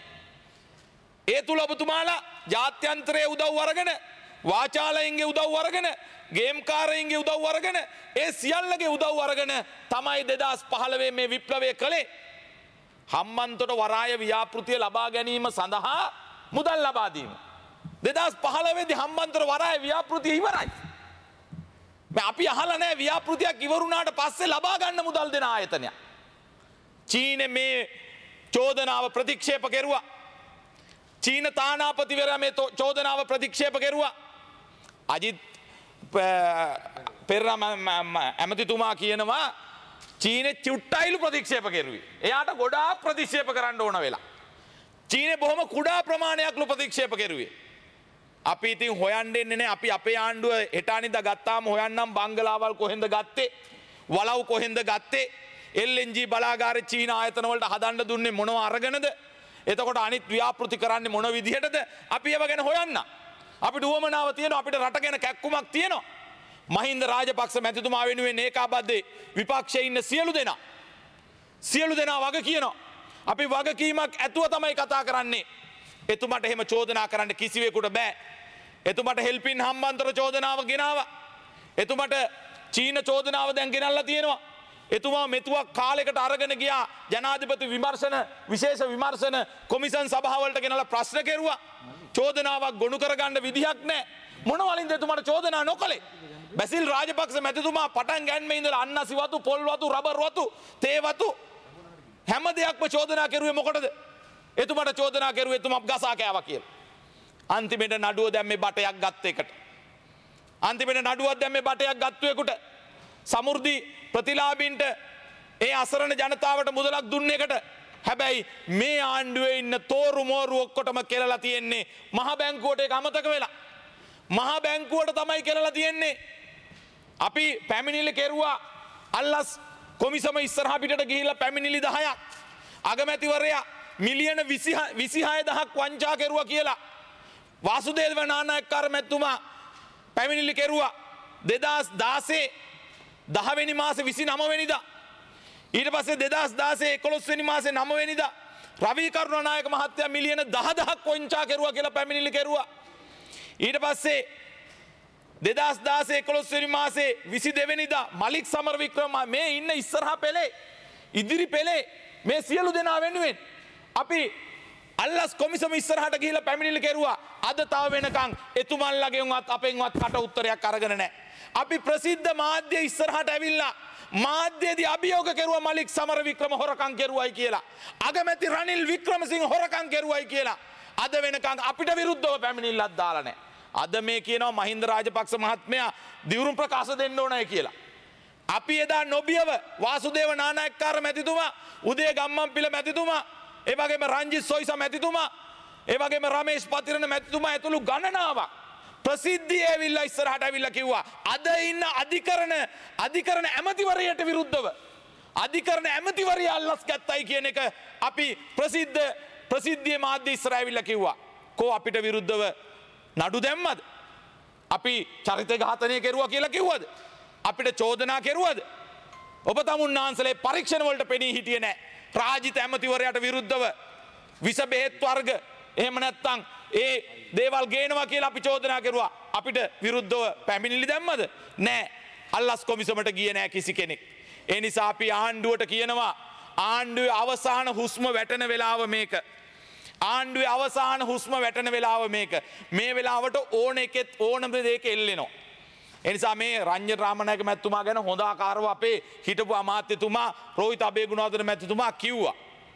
ඒ තුල ඔබතුමාලා ජාත්‍යන්තරයේ උදව් අරගෙන වාචාලයින්ගේ උදව් අරගෙන ගේම්කාරයින්ගේ උදව් අරගෙන ඒ සියල්ලගේ උදව් අරගෙන තමයි 2015 මේ විප්ලවය කළේ. හම්බන්තොට වරාය ව්‍යාපෘතිය ලබා ගැනීම සඳහා මුදල් ලබා දීම. 2015 දී හම්බන්තොට වරාය ව්‍යාපෘතිය ඉවරයි. අපි අහලා නැහැ ව්‍යාපෘතියක් ඉවරුණාට පස්සේ ලබා ගන්න මුදල් දෙන ආයතනයක්. චීනේ මේ චෝදනාව ප්‍රතික්ෂේප කෙරුවා. චීන තානාපතිවරයා මේ චෝදනාව ප්‍රතික්ෂේප කෙරුවා. අජිත් පෙරේරා ඇමතිතුමා කියනවා චීනේ චුට්ටයිලු ප්‍රතික්ෂේප කෙරුවේ. එයාට ගොඩාක් ප්‍රතික්ෂේප කරන්න ඕන වෙලා. චීනේ බොහොම කුඩා ප්‍රමාණයක්ලු ප්‍රතික්ෂේප කෙරුවේ. අපි ඉතින් හොයන්න දෙන්නේ නැහැ. අපි අපේ ආණ්ඩුව හෙට අනිද්දා ගත්තාම හොයන්නම් බංගලාවල් කොහෙන්ද ගත්තේ? වලව් කොහෙන්ද ගත්තේ? LNG බලාගාරේ චීන ආයතන වලට හදන්න දුන්නේ මොනව අරගෙනද? එතකොට අනිත් ව්‍යාපෘති කරන්නේ මොන විදිහටද? අපි ඒව ගැන හොයන්න. අපිට උවමනාව තියෙනවා. අපිට රට ගැන කැක්කුමක් තියෙනවා. මහින්ද රාජපක්ෂ මැතිතුමා වෙනුවෙන් ඒකාබද්ධ විපක්ෂයේ ඉන්න සියලු දෙනා වග කියනවා. අපි වගකීමක් ඇතුව තමයි කතා කරන්නේ. එතුමට එහෙම චෝදනා කරන්න කිසිවෙකුට බෑ. එතුමට හෙල්පින් හම්බන්තොට චෝදනාව ගෙනාවා. එතුමට චීන චෝදනාව දැන් ගෙනල්ලා තියෙනවා. එතුමා මෙතුවක් කාලයකට අරගෙන ගියා ජනාධිපති විශේෂ විමර්ශන කොමිසන් සභාවලට ගෙනල්ලා ප්‍රශ්න කෙරුවා. චෝදනාවක් ගොනු කරගන්න විදිහක් නැහැ. මොන වලින්ද එතුමාට චෝදනා නොකළේ? බැසිල් රාජපක්ෂ මැතිතුමා පටන් ගැනීමේ ඉඳලා අන්නසි වතු, පොල් වතු, රබර් වතු, තේ වතු හැම දෙයක්ම චෝදනා කෙරුවේ මොකටද? එතුමාට චෝදනා කෙරුවේ එතුමා ගසා කෑවා කියලා. අන්තිමට නඩුව දැම්මේ බටයක් ගත්ත එකට. අන්තිමට නඩුවක් දැම්මේ බටයක් ගත්තු එකට. සමෘද්ධි ප්‍රතිලාභින්ට ඒ අසරණ ජනතාවට මුදලක් දුන්න එකට. හැබැයි මේ ආණ්ඩුවේ ඉන්න තෝරු මෝරු ඔක්කොටම කෙලලා තියෙන්නේ මහ බැංකුවට ඒක අමතක වෙලා. මහ බැංකුවට තමයි කෙලලා තියෙන්නේ. අපි පැමිණිලි කෙරුවා අල්ලස් කොමිසම ඉස්සරහා පිටට ගිහිල්ලා පැමිණිලි 10ක්. අගමැතිවරයා මිලියන 26000ක් වංචා කෙරුවා කියලා. වාසුදේව නානායක්කාර මැතිතුමා පැමිණිලි කෙරුවා 2016 10 වෙනි මාසේ 29 වෙනිදා. ඊට පස්සේ 2016 11 වෙනි මාසේ 9 වෙනිදා රවි කරුණානායක මහත්තයා මිලියන 10000ක් වංචා කෙරුවා කියලා පැමිණිලි කෙරුවා. ඊට පස්සේ 2016 11 වෙනි මාසේ 22 වෙනිදා මලික් සමරවික්‍රම මේ ඉන්න ඉස්සරහා පෙළේ ඉදිරි පෙළේ මේ සියලු දෙනා වෙනුවෙන් අපි අල්ලස් කොමිසම ඉස්සරහට ගිහිල්ලා පැමිණිලි කෙරුවා. අද තව වෙනකන් එතුමන්ලගෙන්වත් අපෙන්වත් කට උත්තරයක් අරගෙන නැහැ. අපි ප්‍රසිද්ධ මාධ්‍ය ඉස්සරහට ඇවිල්ලා මාධ්‍යයේදී අභියෝග කෙරුවා මලික් සමරවික්‍රම හොරකම් කෙරුවයි කියලා. අගමැති රනිල් වික්‍රමසිංහ හොරකම් කෙරුවයි කියලා. අද වෙනකන් අපිට විරුද්ධව පැමිණිල්ලක් දාලා නැහැ. අද මේ කියනවා මහින්ද රාජපක්ෂ මහත්මයා දිවුරුම් ප්‍රකාශ දෙන්න ඕනයි කියලා. අපි එදා නොබියව වාසුදේව නානායක්කාර මැතිතුමා, උදේ ගම්මන්පිල මැතිතුමා, ඒ වගේම රංජිත් සොයිසා මැතිතුමා, ඒ වගේම රමේෂ් පතිරණ මැතිතුමා ඇතුළු ගණනාවක් ප්‍රසිද්ධිය ඇවිල්ලා ඉස්සරහට ඇවිල්ලා කිව්වා අද ඉන්න අධිකරණ ඇමතිවරයට විරුද්ධව අධිකරණ ඇමතිවරයා අල්ලස් ගත්තයි කියන එක අපි ප්‍රසිද්ධියේ මාධ්‍ය ඉස්සරහ ඇවිල්ලා කිව්වා. කෝ අපිට විරුද්ධව නඩු දැම්මද? අපි චරිත ඝාතනය කෙරුවා කියලා කිව්වද? අපිට චෝදනා කෙරුවද? ඔබ තමුන්නාන්සලේ පරීක්ෂණ වලට පෙනී හිටියේ නැහැ. රාජිත ඇමතිවරයාට විරුද්ධව විස බෙහෙත් වර්ග එහෙම නැත්නම් ඒ දේවල් ගේනවා කියලා අපි චෝදනා කෙරුවා. අපිට විරුද්ධව පැමිණිලි දැම්මද? නැහැ. අල්ලස් කොමිසමට ගියේ නැහැ කිසි කෙනෙක්. ඒ නිසා අපි ආණ්ඩුවට කියනවා ආණ්ඩුවේ අවසාන හුස්ම වැටෙන වෙලාව මේක. ආණ්ඩුවේ අවසාන හුස්ම වැටෙන වෙලාව මේක. මේ වෙලාවට ඕන එකෙත් ඕනම දෙයක එල්ලෙනවා. ඒ නිසා මේ රංජන රාමනායක මැතිතුමා ගැන හොඳ ආකාරව අපේ හිටපු අමාත්‍යතුමා රෝහිත අබේගුණවර්ධන මැතිතුමා කිව්වා.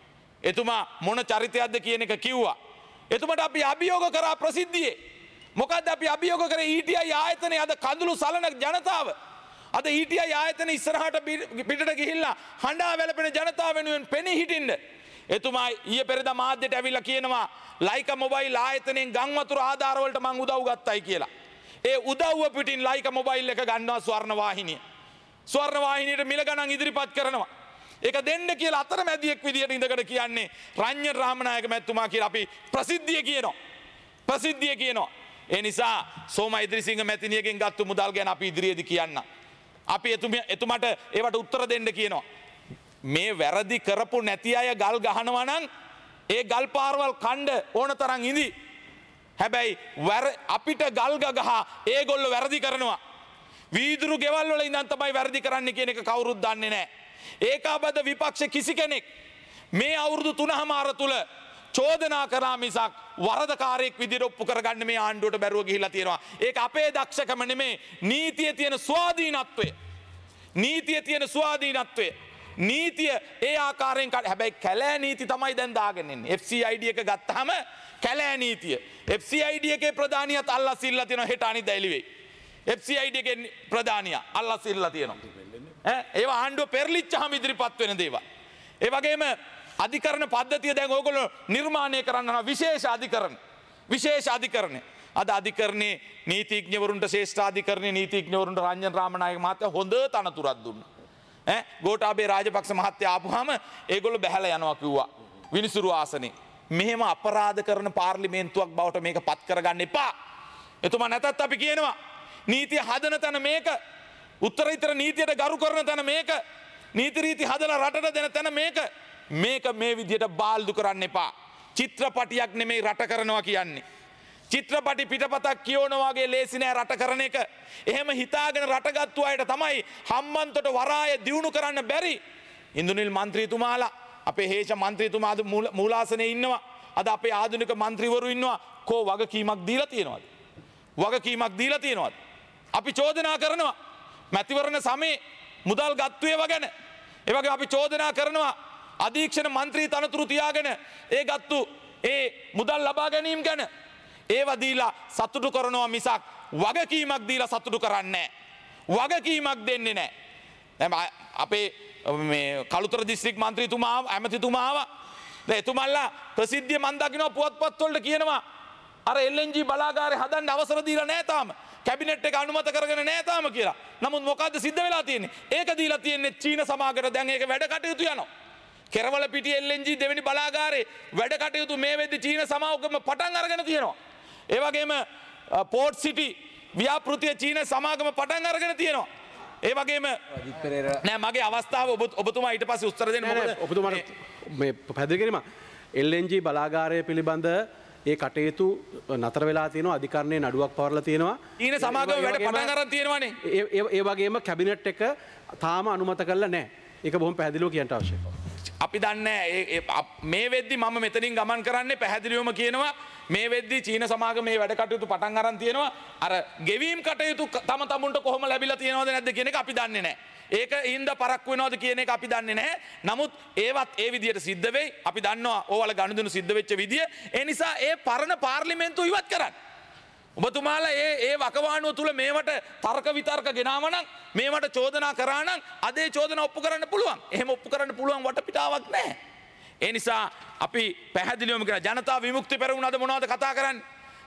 එතුමා මොන චරිතයක්ද කියන එක කිව්වා. එතුමට අපි අභියෝග කරා ප්‍රසිද්ධියේ. මොකද්ද අපි අභියෝග කරේ? ETI ආයතනයේ අද කඳුළු සලන ජනතාව. අද ETI ආයතන ඉස්සරහට පිටට ගිහිල්ලා හඬා වැළපෙන ජනතාව වෙනුවෙන් පෙනී හිටින්න. එතුමා ඊයේ පෙරේදා මාධ්‍යට ඇවිල්ලා කියනවා ලයිකා මොබයිල් ආයතනයෙන් ගම් වතුර ආධාර වලට මං උදව් ගත්තයි කියලා. ඒ උදව්ව පිටින් ලයිකා මොබයිල් එක ගන්නවා ස්වර්ණ වාහිනිය. ස්වර්ණ වාහිනියට මිල ගණන් ඉදිරිපත් කරනවා. ඒක දෙන්න කියලා අතරමැදියෙක් විදියට ඉඳකට කියන්නේ රංජන රාමනායක මැතිතුමා කියලා අපි ප්‍රසිද්ධිය කියනවා. ප්‍රසිද්ධිය කියනවා. ඒ නිසා සෝම ඉදිරිසිංහ මැතිණියගෙන් ගත්තු මුදල් ගැන අපි ඉදිරියේදී කියන්න. අපි එතුමාට ඒවට උත්තර දෙන්න කියනවා. මේ වැරදි කරපු නැති අය ගල් ගහනවා නම් ඒ ගල් පාරවල් කණ්ඩ ඕන තරම් ඉඳි. හැබැයි අපිට ගල් ගහ ඒගොල්ලෝ වැරදි කරනවා. වීදුරු ගෙවල් වල ඉඳන් තමයි වැරදි කරන්නේ කියන එක කවුරුත් දන්නේ නැහැ. ඒකාබද්ධ විපක්ෂ කිසි කෙනෙක් මේ අවුරුදු 3මාර තුල චෝදනා කරා මිසක් වරදකාරයෙක් විදිහට ඔප්පු කරගන්න මේ ආණ්ඩුවට බැරුව ගිහිලා තියෙනවා. ඒක අපේ දක්ෂකම නෙමේ. නීතියේ තියෙන ස්වාධීනත්වය. නීතියේ තියෙන ස්වාධීනත්වය. නීතිය ඒ ආකාරයෙන් හැබැයි කැලෑ නීති තමයි දැන් දාගෙන ඉන්නේ. FCID එක ගත්තාම කැලෑ නීතිය. FCID එකේ ප්‍රධානියත් අල්ලස් ඉල්ලලා තියෙනවා හෙට අනිද්දා එළි වෙයි. FCID එකේ ප්‍රධානියා අල්ලස් ඉල්ලලා තියෙනවා. ඒවා ආණ්ඩුව පෙරලිච්චාම ඉදිරිපත් වෙන දේවල්. ඒ වගේම අධිකරණ පද්ධතිය දැන් ඕගොල්ලෝ නිර්මාණය කරන්න විශේෂ අධිකරණ. විශේෂ අධිකරණ. අද අධිකරණේ නීතිඥවරුන්ට ශ්‍රේෂ්ඨ අධිකරණේ නීතිඥවරුන්ට රංජන රාමනායක මහත්තයා හොඳ තනතුරක් දුන්නා. ගෝඨාභය රාජපක්ෂ මහත්තයා ආපුවාම ඒගොල්ලෝ බැහැලා යනවා කිව්වා. විනිසුරු ආසනේ. මෙහෙම අපරාධ කරන පාර්ලිමේන්තුවක් බවට මේක පත් කරගන්න එපා. එතුමා නැතත් අපි කියනවා නීතිය හදන තැන මේක. උත්තරීතර නීතියට ගරු කරන තැන මේක. නීති රීති හදලා රටට දෙන තැන මේක. මේක මේ විදියට බාල්දු කරන්න එපා. චිත්‍රපටියක් නෙමෙයි රට කරනවා කියන්නේ. චිත්‍රපටි පිටපතක් කියවනවා වගේ ලේසි නෑ රට කරන එක. එහෙම හිතාගෙන රටගත්තු අයට තමයි හම්බන්තොට වරාය දියුණු කරන්න බැරි. ඉන්දුනිල් මන්ත්‍රීතුමාලා අපේ හේෂ මන්ත්‍රීතුමා අද මූලාසනයේ ඉන්නවා. අද අපේ ආධුනික මන්ත්‍රීවරු ඉන්නවා. කෝ වගකීමක් දීලා තියෙනවද? වගකීමක් දීලා තියෙනවද? අපි චෝදනා කරනවා මැතිවරණ සමයේ මුදල් ගත්තු ඒවා ගැන. ඒ වගේ අපි චෝදනා කරනවා අධීක්ෂණ මන්ත්‍රී තනතුරු තියාගෙන ඒ ගත්තු ඒ මුදල් ලබා ගැනීම ගැන. ඒවා දීලා සතුටු කරනවා මිසක් වගකීමක් දීලා සතුටු කරන්නේ නැහැ. වගකීමක් දෙන්නේ නැහැ. දැන් අපේ මේ කළුතර දිස්ත්‍රික් මන්ත්‍රීතුමා ඇමතිතුමා ආවා. දැන් එතුමන්ලා ප්‍රසිද්ධිය මන් දකින්න පුවත්පත් වලට කියනවා අර LNG බලාගාරය හදන්න අවසර දීලා නැහැ තාම. කැබිනට් එක අනුමත කරගෙන නැහැ තාම කියලා. නමුත් මොකද්ද සිද්ධ වෙලා තියෙන්නේ? ඒක දීලා තියෙන්නේ චීන සමාගමට. දැන් ඒක වැඩ කටයුතු යනවා. කෙරවල පිටිය LNG දෙවෙනි බලාගාරේ වැඩ කටයුතු මේ වෙද්දි චීන සමාගම පටන් අරගෙන තියෙනවා. ඒ වගේම පෝට් සිටි ව්‍යාපෘතිය චීන සමාගම පටන් අරගෙන තියෙනවා. ඒ වගේම නෑ මගේ අවස්ථාව ඔබතුමා ඊට පස්සේ උත්තර දෙන්න. මොකද ඔබතුමාට මේ පැහැදිලි කිරීම LNG බලාගාරය පිළිබඳ ඒ කටයුතු නතර වෙලා තියෙනවා. අධිකරණයේ නඩුවක් පවරලා තියෙනවා. චීන සමාගම වැඩ පටන් අරන් තියෙනවානේ. ඒ වගේම කැබිනට් එක තාම අනුමත කරලා නැහැ. ඒක බොහොම පැහැදිලිව කියන්න අවශ්‍යයි. අපි දන්නේ මේ වෙද්දි මම මෙතනින් ගමන් කරන්නේ පැහැදිලිවම කියනවා මේ වෙද්දි චීන සමාගම මේ වැඩ කටයුතු පටන් අරන් තියෙනවා. අර ගෙවීම් කටයුතු තම තමුන්ට කොහොම ලැබිලා තියෙනවද නැද්ද කියන එක අපි දන්නේ නැහැ. ඒක හින්ද පරක්කු වෙනවද කියන එක අපි දන්නේ නැහැ. නමුත් ඒවත් ඒ විදියට සිද්ධ වෙයි. අපි දන්නවා ඕවල ගනුදෙනු සිද්ධ වෙච්ච විදිය. ඒ නිසා ඒ පරණ පාර්ලිමේන්තුව ඉවත් කරන්න. ඔබතුමාලා ඒ වකවානුව තුල මේවට තර්ක විතර්ක ගෙනාව නම් මේවට චෝදනා කරා නම් අදේ චෝදනා ඔප්පු කරන්න පුළුවන්. එහෙම ඔප්පු කරන්න පුළුවන් වටපිටාවක් නැහැ. ඒ නිසා අපි පැහැදිලිවම කියන ජනතා විමුක්ති පෙරමුණ අද මොනවද කතා කරන්නේ?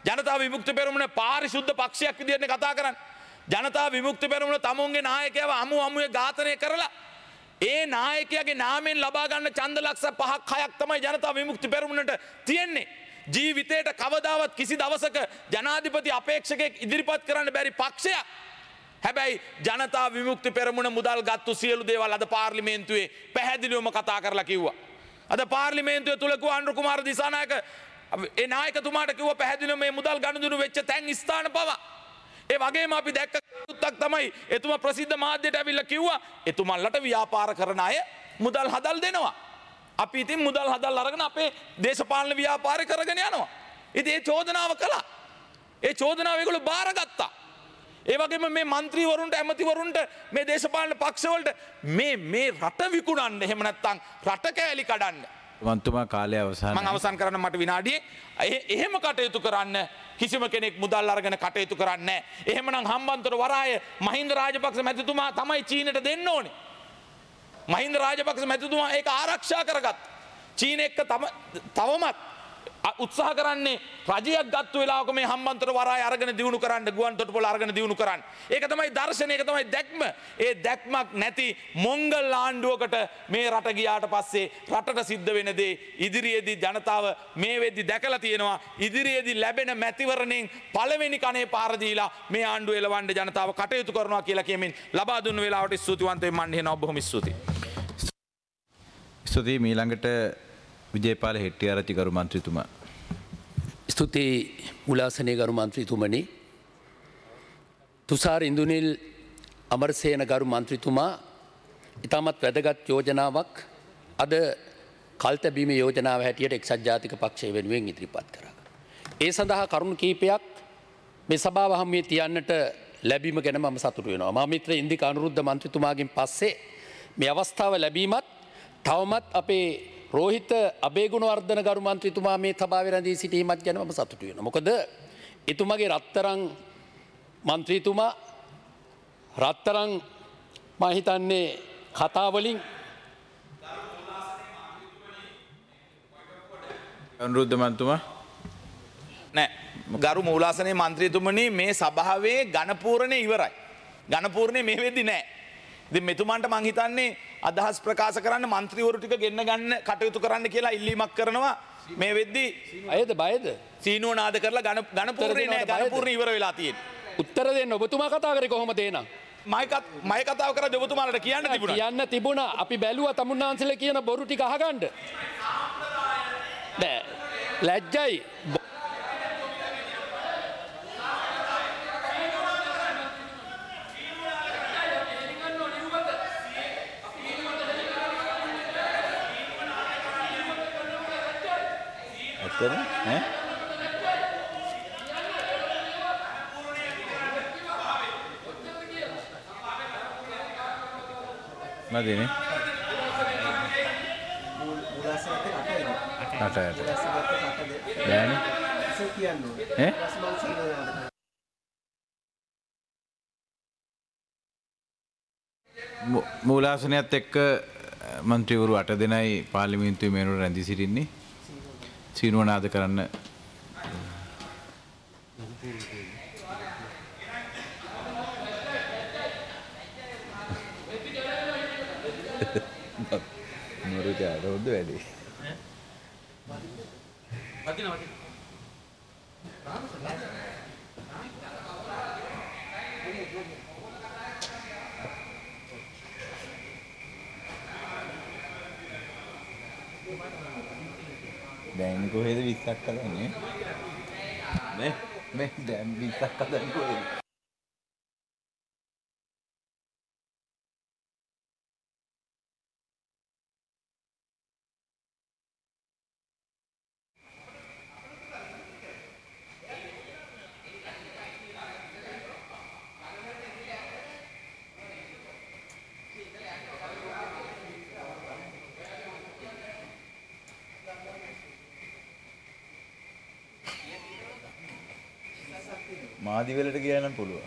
ජනතා විමුක්ති පෙරමුණ පාරිශුද්ධ පක්ෂයක් විදිහට කතා කරන්නේ. ජනතා විමුක්ති පෙරමුණ තමුන්ගේ නායකයව අමුවේ ඝාතනය කරලා ඒ නායකයාගේ නාමයෙන් ලබා ගන්න ඡන්ද ලක්ෂ 5ක් 6ක් තමයි ජනතා විමුක්ති පෙරමුණට තියෙන්නේ. ජීවිතේට කවදාවත් කිසි දවසක ජනාධිපති අපේක්ෂකෙක් ඉදිරිපත් කරන්න බැරි පක්ෂයක්. හැබැයි ජනතා විමුක්ති පෙරමුණ මුදල් ගත්තු සියලු දේවල් අද පාර්ලිමේන්තුවේ පැහැදිලිවම කතා කරලා කිව්වා. අද පාර්ලිමේන්තුවේ තුල කිව්වා අනුර කුමාර දිසානායක ඒ නායකතුමාට කිව්වා පැහැදිලිවම මේ මුදල් ගනුදෙනු වෙච්ච තැන් ස්ථාන පවා. ඒ වගේම අපි දැක්ක කරුත්තක් තමයි එතුමා ප්‍රසිද්ධ මාධ්‍යයට ඇවිල්ලා කිව්වා එතුමන්ලට ව්‍යාපාර කරන අය මුදල් හදල් දෙනවා. අපි ඉතින් මුදල් හදල් අරගෙන අපේ දේශපාලන ව්‍යාපාරය කරගෙන යනවා. ඉතින් ඒ චෝදනාව කළා. ඒ චෝදනාව ඒගොල්ලෝ බාරගත්තා. ඒ වගේම මේ മന്ത്രിවරුන්ට ඇමතිවරුන්ට මේ දේශපාලන පක්ෂවලට මේ රට විකුණන්න එහෙම නැත්නම් රට කෑලි කඩන්න. මන්තුමා කාලය අවසන්. මම අවසන් කරන්න මට විනාඩියේ එහෙම කටයුතු කරන්න කිසිම කෙනෙක් මුදල් අරගෙන කටයුතු කරන්නේ නැහැ. එහෙමනම් හම්බන්තොට වරාය මහින්ද රාජපක්ෂ මැතිතුමා තමයි චීනට දෙන්න ඕනේ. මහින්ද රාජපක්ෂ මැතිතුමා ඒක ආරක්ෂා කරගත්තා. චීන එක්ක තවමත් උත්සාහ කරන්නේ රජයක් ගත්තු වෙලාවක මේ හම්බන්තොට වරාය අරගෙන දිනු කරන්න ගුවන් තොටුපොළ අරගෙන දිනු කරන්න. ඒක තමයි දර්ශනය, ඒක තමයි දැක්ම. ඒ දැක්මක් නැති මොංගල් ආණ්ඩුවකට මේ රට ගියාට පස්සේ රටට සිද්ධ වෙන දේ ඉදිරියේදී ජනතාව මේ වෙද්දි දැකලා තියෙනවා. ඉදිරියේදී ලැබෙන මැතිවරණයෙන් පළවෙනි කනේ පාර දීලා මේ ආණ්ඩුව එලවන්න ජනතාව කටයුතු කරනවා කියලා කියමින් ලබා දුන්න වෙලාවට ස්තුතිවන්ත වෙන්න මන් හිනවා. බොහොම ස්තුතියි. ස්තුතියි. මීළඟට විජේපාල හෙට්ටිආරච්චි ගරු මන්ත්‍රීතුමා. ස්තුතියි මුලාසනේ ගරු මන්ත්‍රීතුමනි. තුෂාර ඉන්දුනිල් අමරසේන ගරු මන්ත්‍රීතුමා ඉතාමත් වැදගත් යෝජනාවක් අද කල්තැබීම යෝජනාව හැටියට එක්සත් ජාතික පක්ෂය වෙනුවෙන් ඉදිරිපත් කරා. ඒ සඳහා කරුණු කීපයක් මේ සභාව හමුවේ තියන්නට ලැබීම ගැන මම සතුටු වෙනවා. මා මිත්‍ර ඉන්දික අනුරුද්ධ මන්ත්‍රීතුමාගෙන් පස්සේ මේ අවස්ථාව ලැබීමත් තවමත් අපේ රෝහිත අබේගුණවර්ධන ගරු මන්ත්‍රීතුමා මේ සභාවේ රැඳී සිටීමත් ගැන මම සතුටු වෙනවා. මොකද එතුමගේ රත්තරන් මන්ත්‍රීතුමා රත්තරන් මම හිතන්නේ කතා වලින් අනුරුද්ධ මන්තුමා නෑ ගරු මූලාසනයේ මන්ත්‍රීතුමනි මේ සභාවේ ඝනපූර්ණේ ඉවරයි. ඝනපූර්ණේ මේ වෙද්දි නෑ. ඉතින් මෙතුමන්ට මං හිතන්නේ අදහස් ප්‍රකාශ කරන්න മന്ത്രിවරු ටික ගෙන්න ගන්න කටයුතු කරන්න කියලා ඉල්ලීමක් කරනවා. මේ වෙද්දි අයද බයද සීනුව නාද කරලා ඝනපූර්ණේ නෑ, ඝනපූර්ණේ ඉවර වෙලා තියෙන්නේ. උත්තර දෙන්න ඔබතුමා කතා කරේ කොහොමද එහෙනම්? මම කතාව කරද්දී ඔබතුමාලට කියන්න තිබුණා. කියන්න තිබුණා. අපි බැලුවා තමුන්නාන්සලා කියන බොරු ටික අහගන්න. නෑ ලැජ්ජයි. මදිනේ 8 බෑනේ මූලාසනයත් එක්ක මන්ත්‍රීවරු 8 දෙනයි පාර්ලිමේන්තුවේ මේනොට රැඳී සිටින්නේ. සීනුව නාද කරන්න මොරුජාට හොඳ වැඩි. දැන් කොහෙද 20ක් හදන්නේ? මේ දැන් 20ක් හදන්නේ කොහෙද? මාදිවලට ගියා නම් පුළුවන්.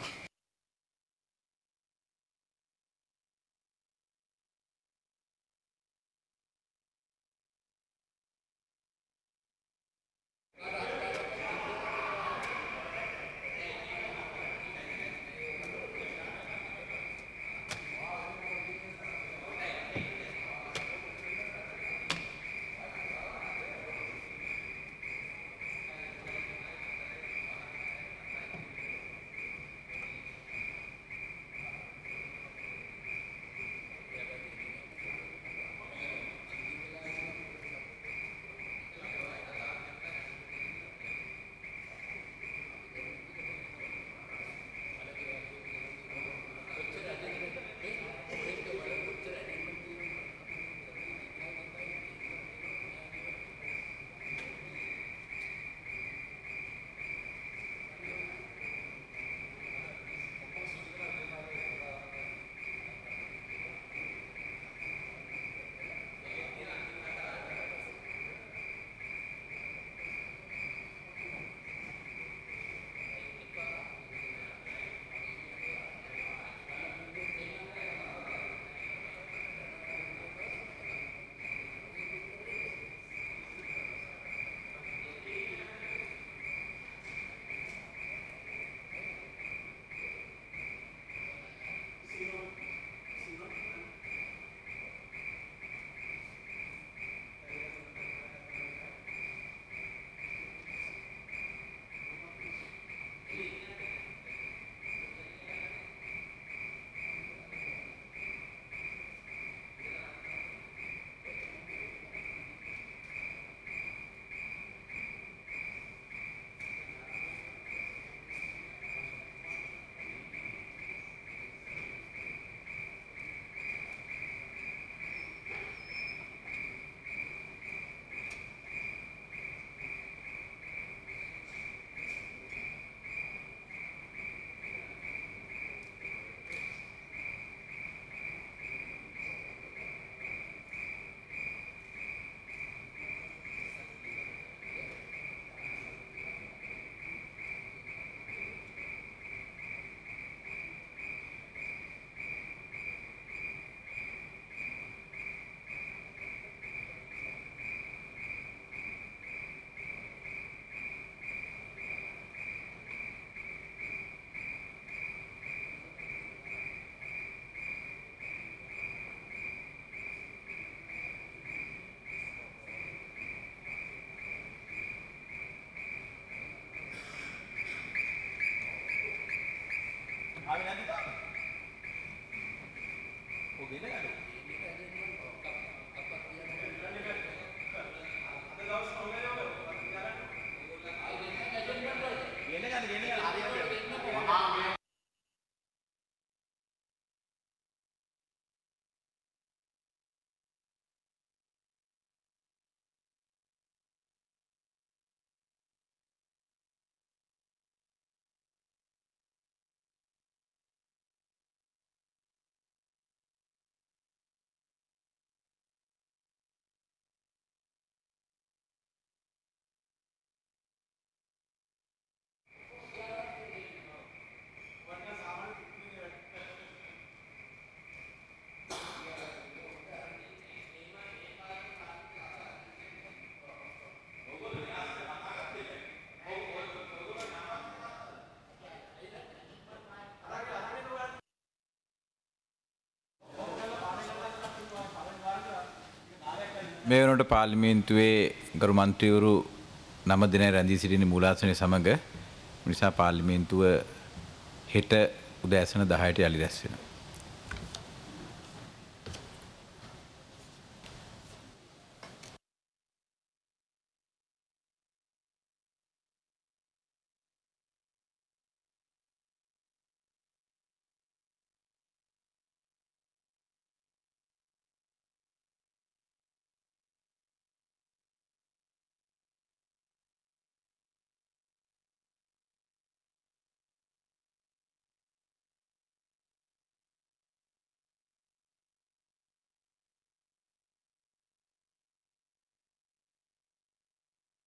මේ වෙනකොට පාර්ලිමේන්තුවේ ගරු මන්ත්‍රීවරු 9 දිනයි රැඳී සිටින මූලාසනය සමග නිසා පාර්ලිමේන්තුව හෙට උදෑසන 10ට යළි රැස් වෙනවා.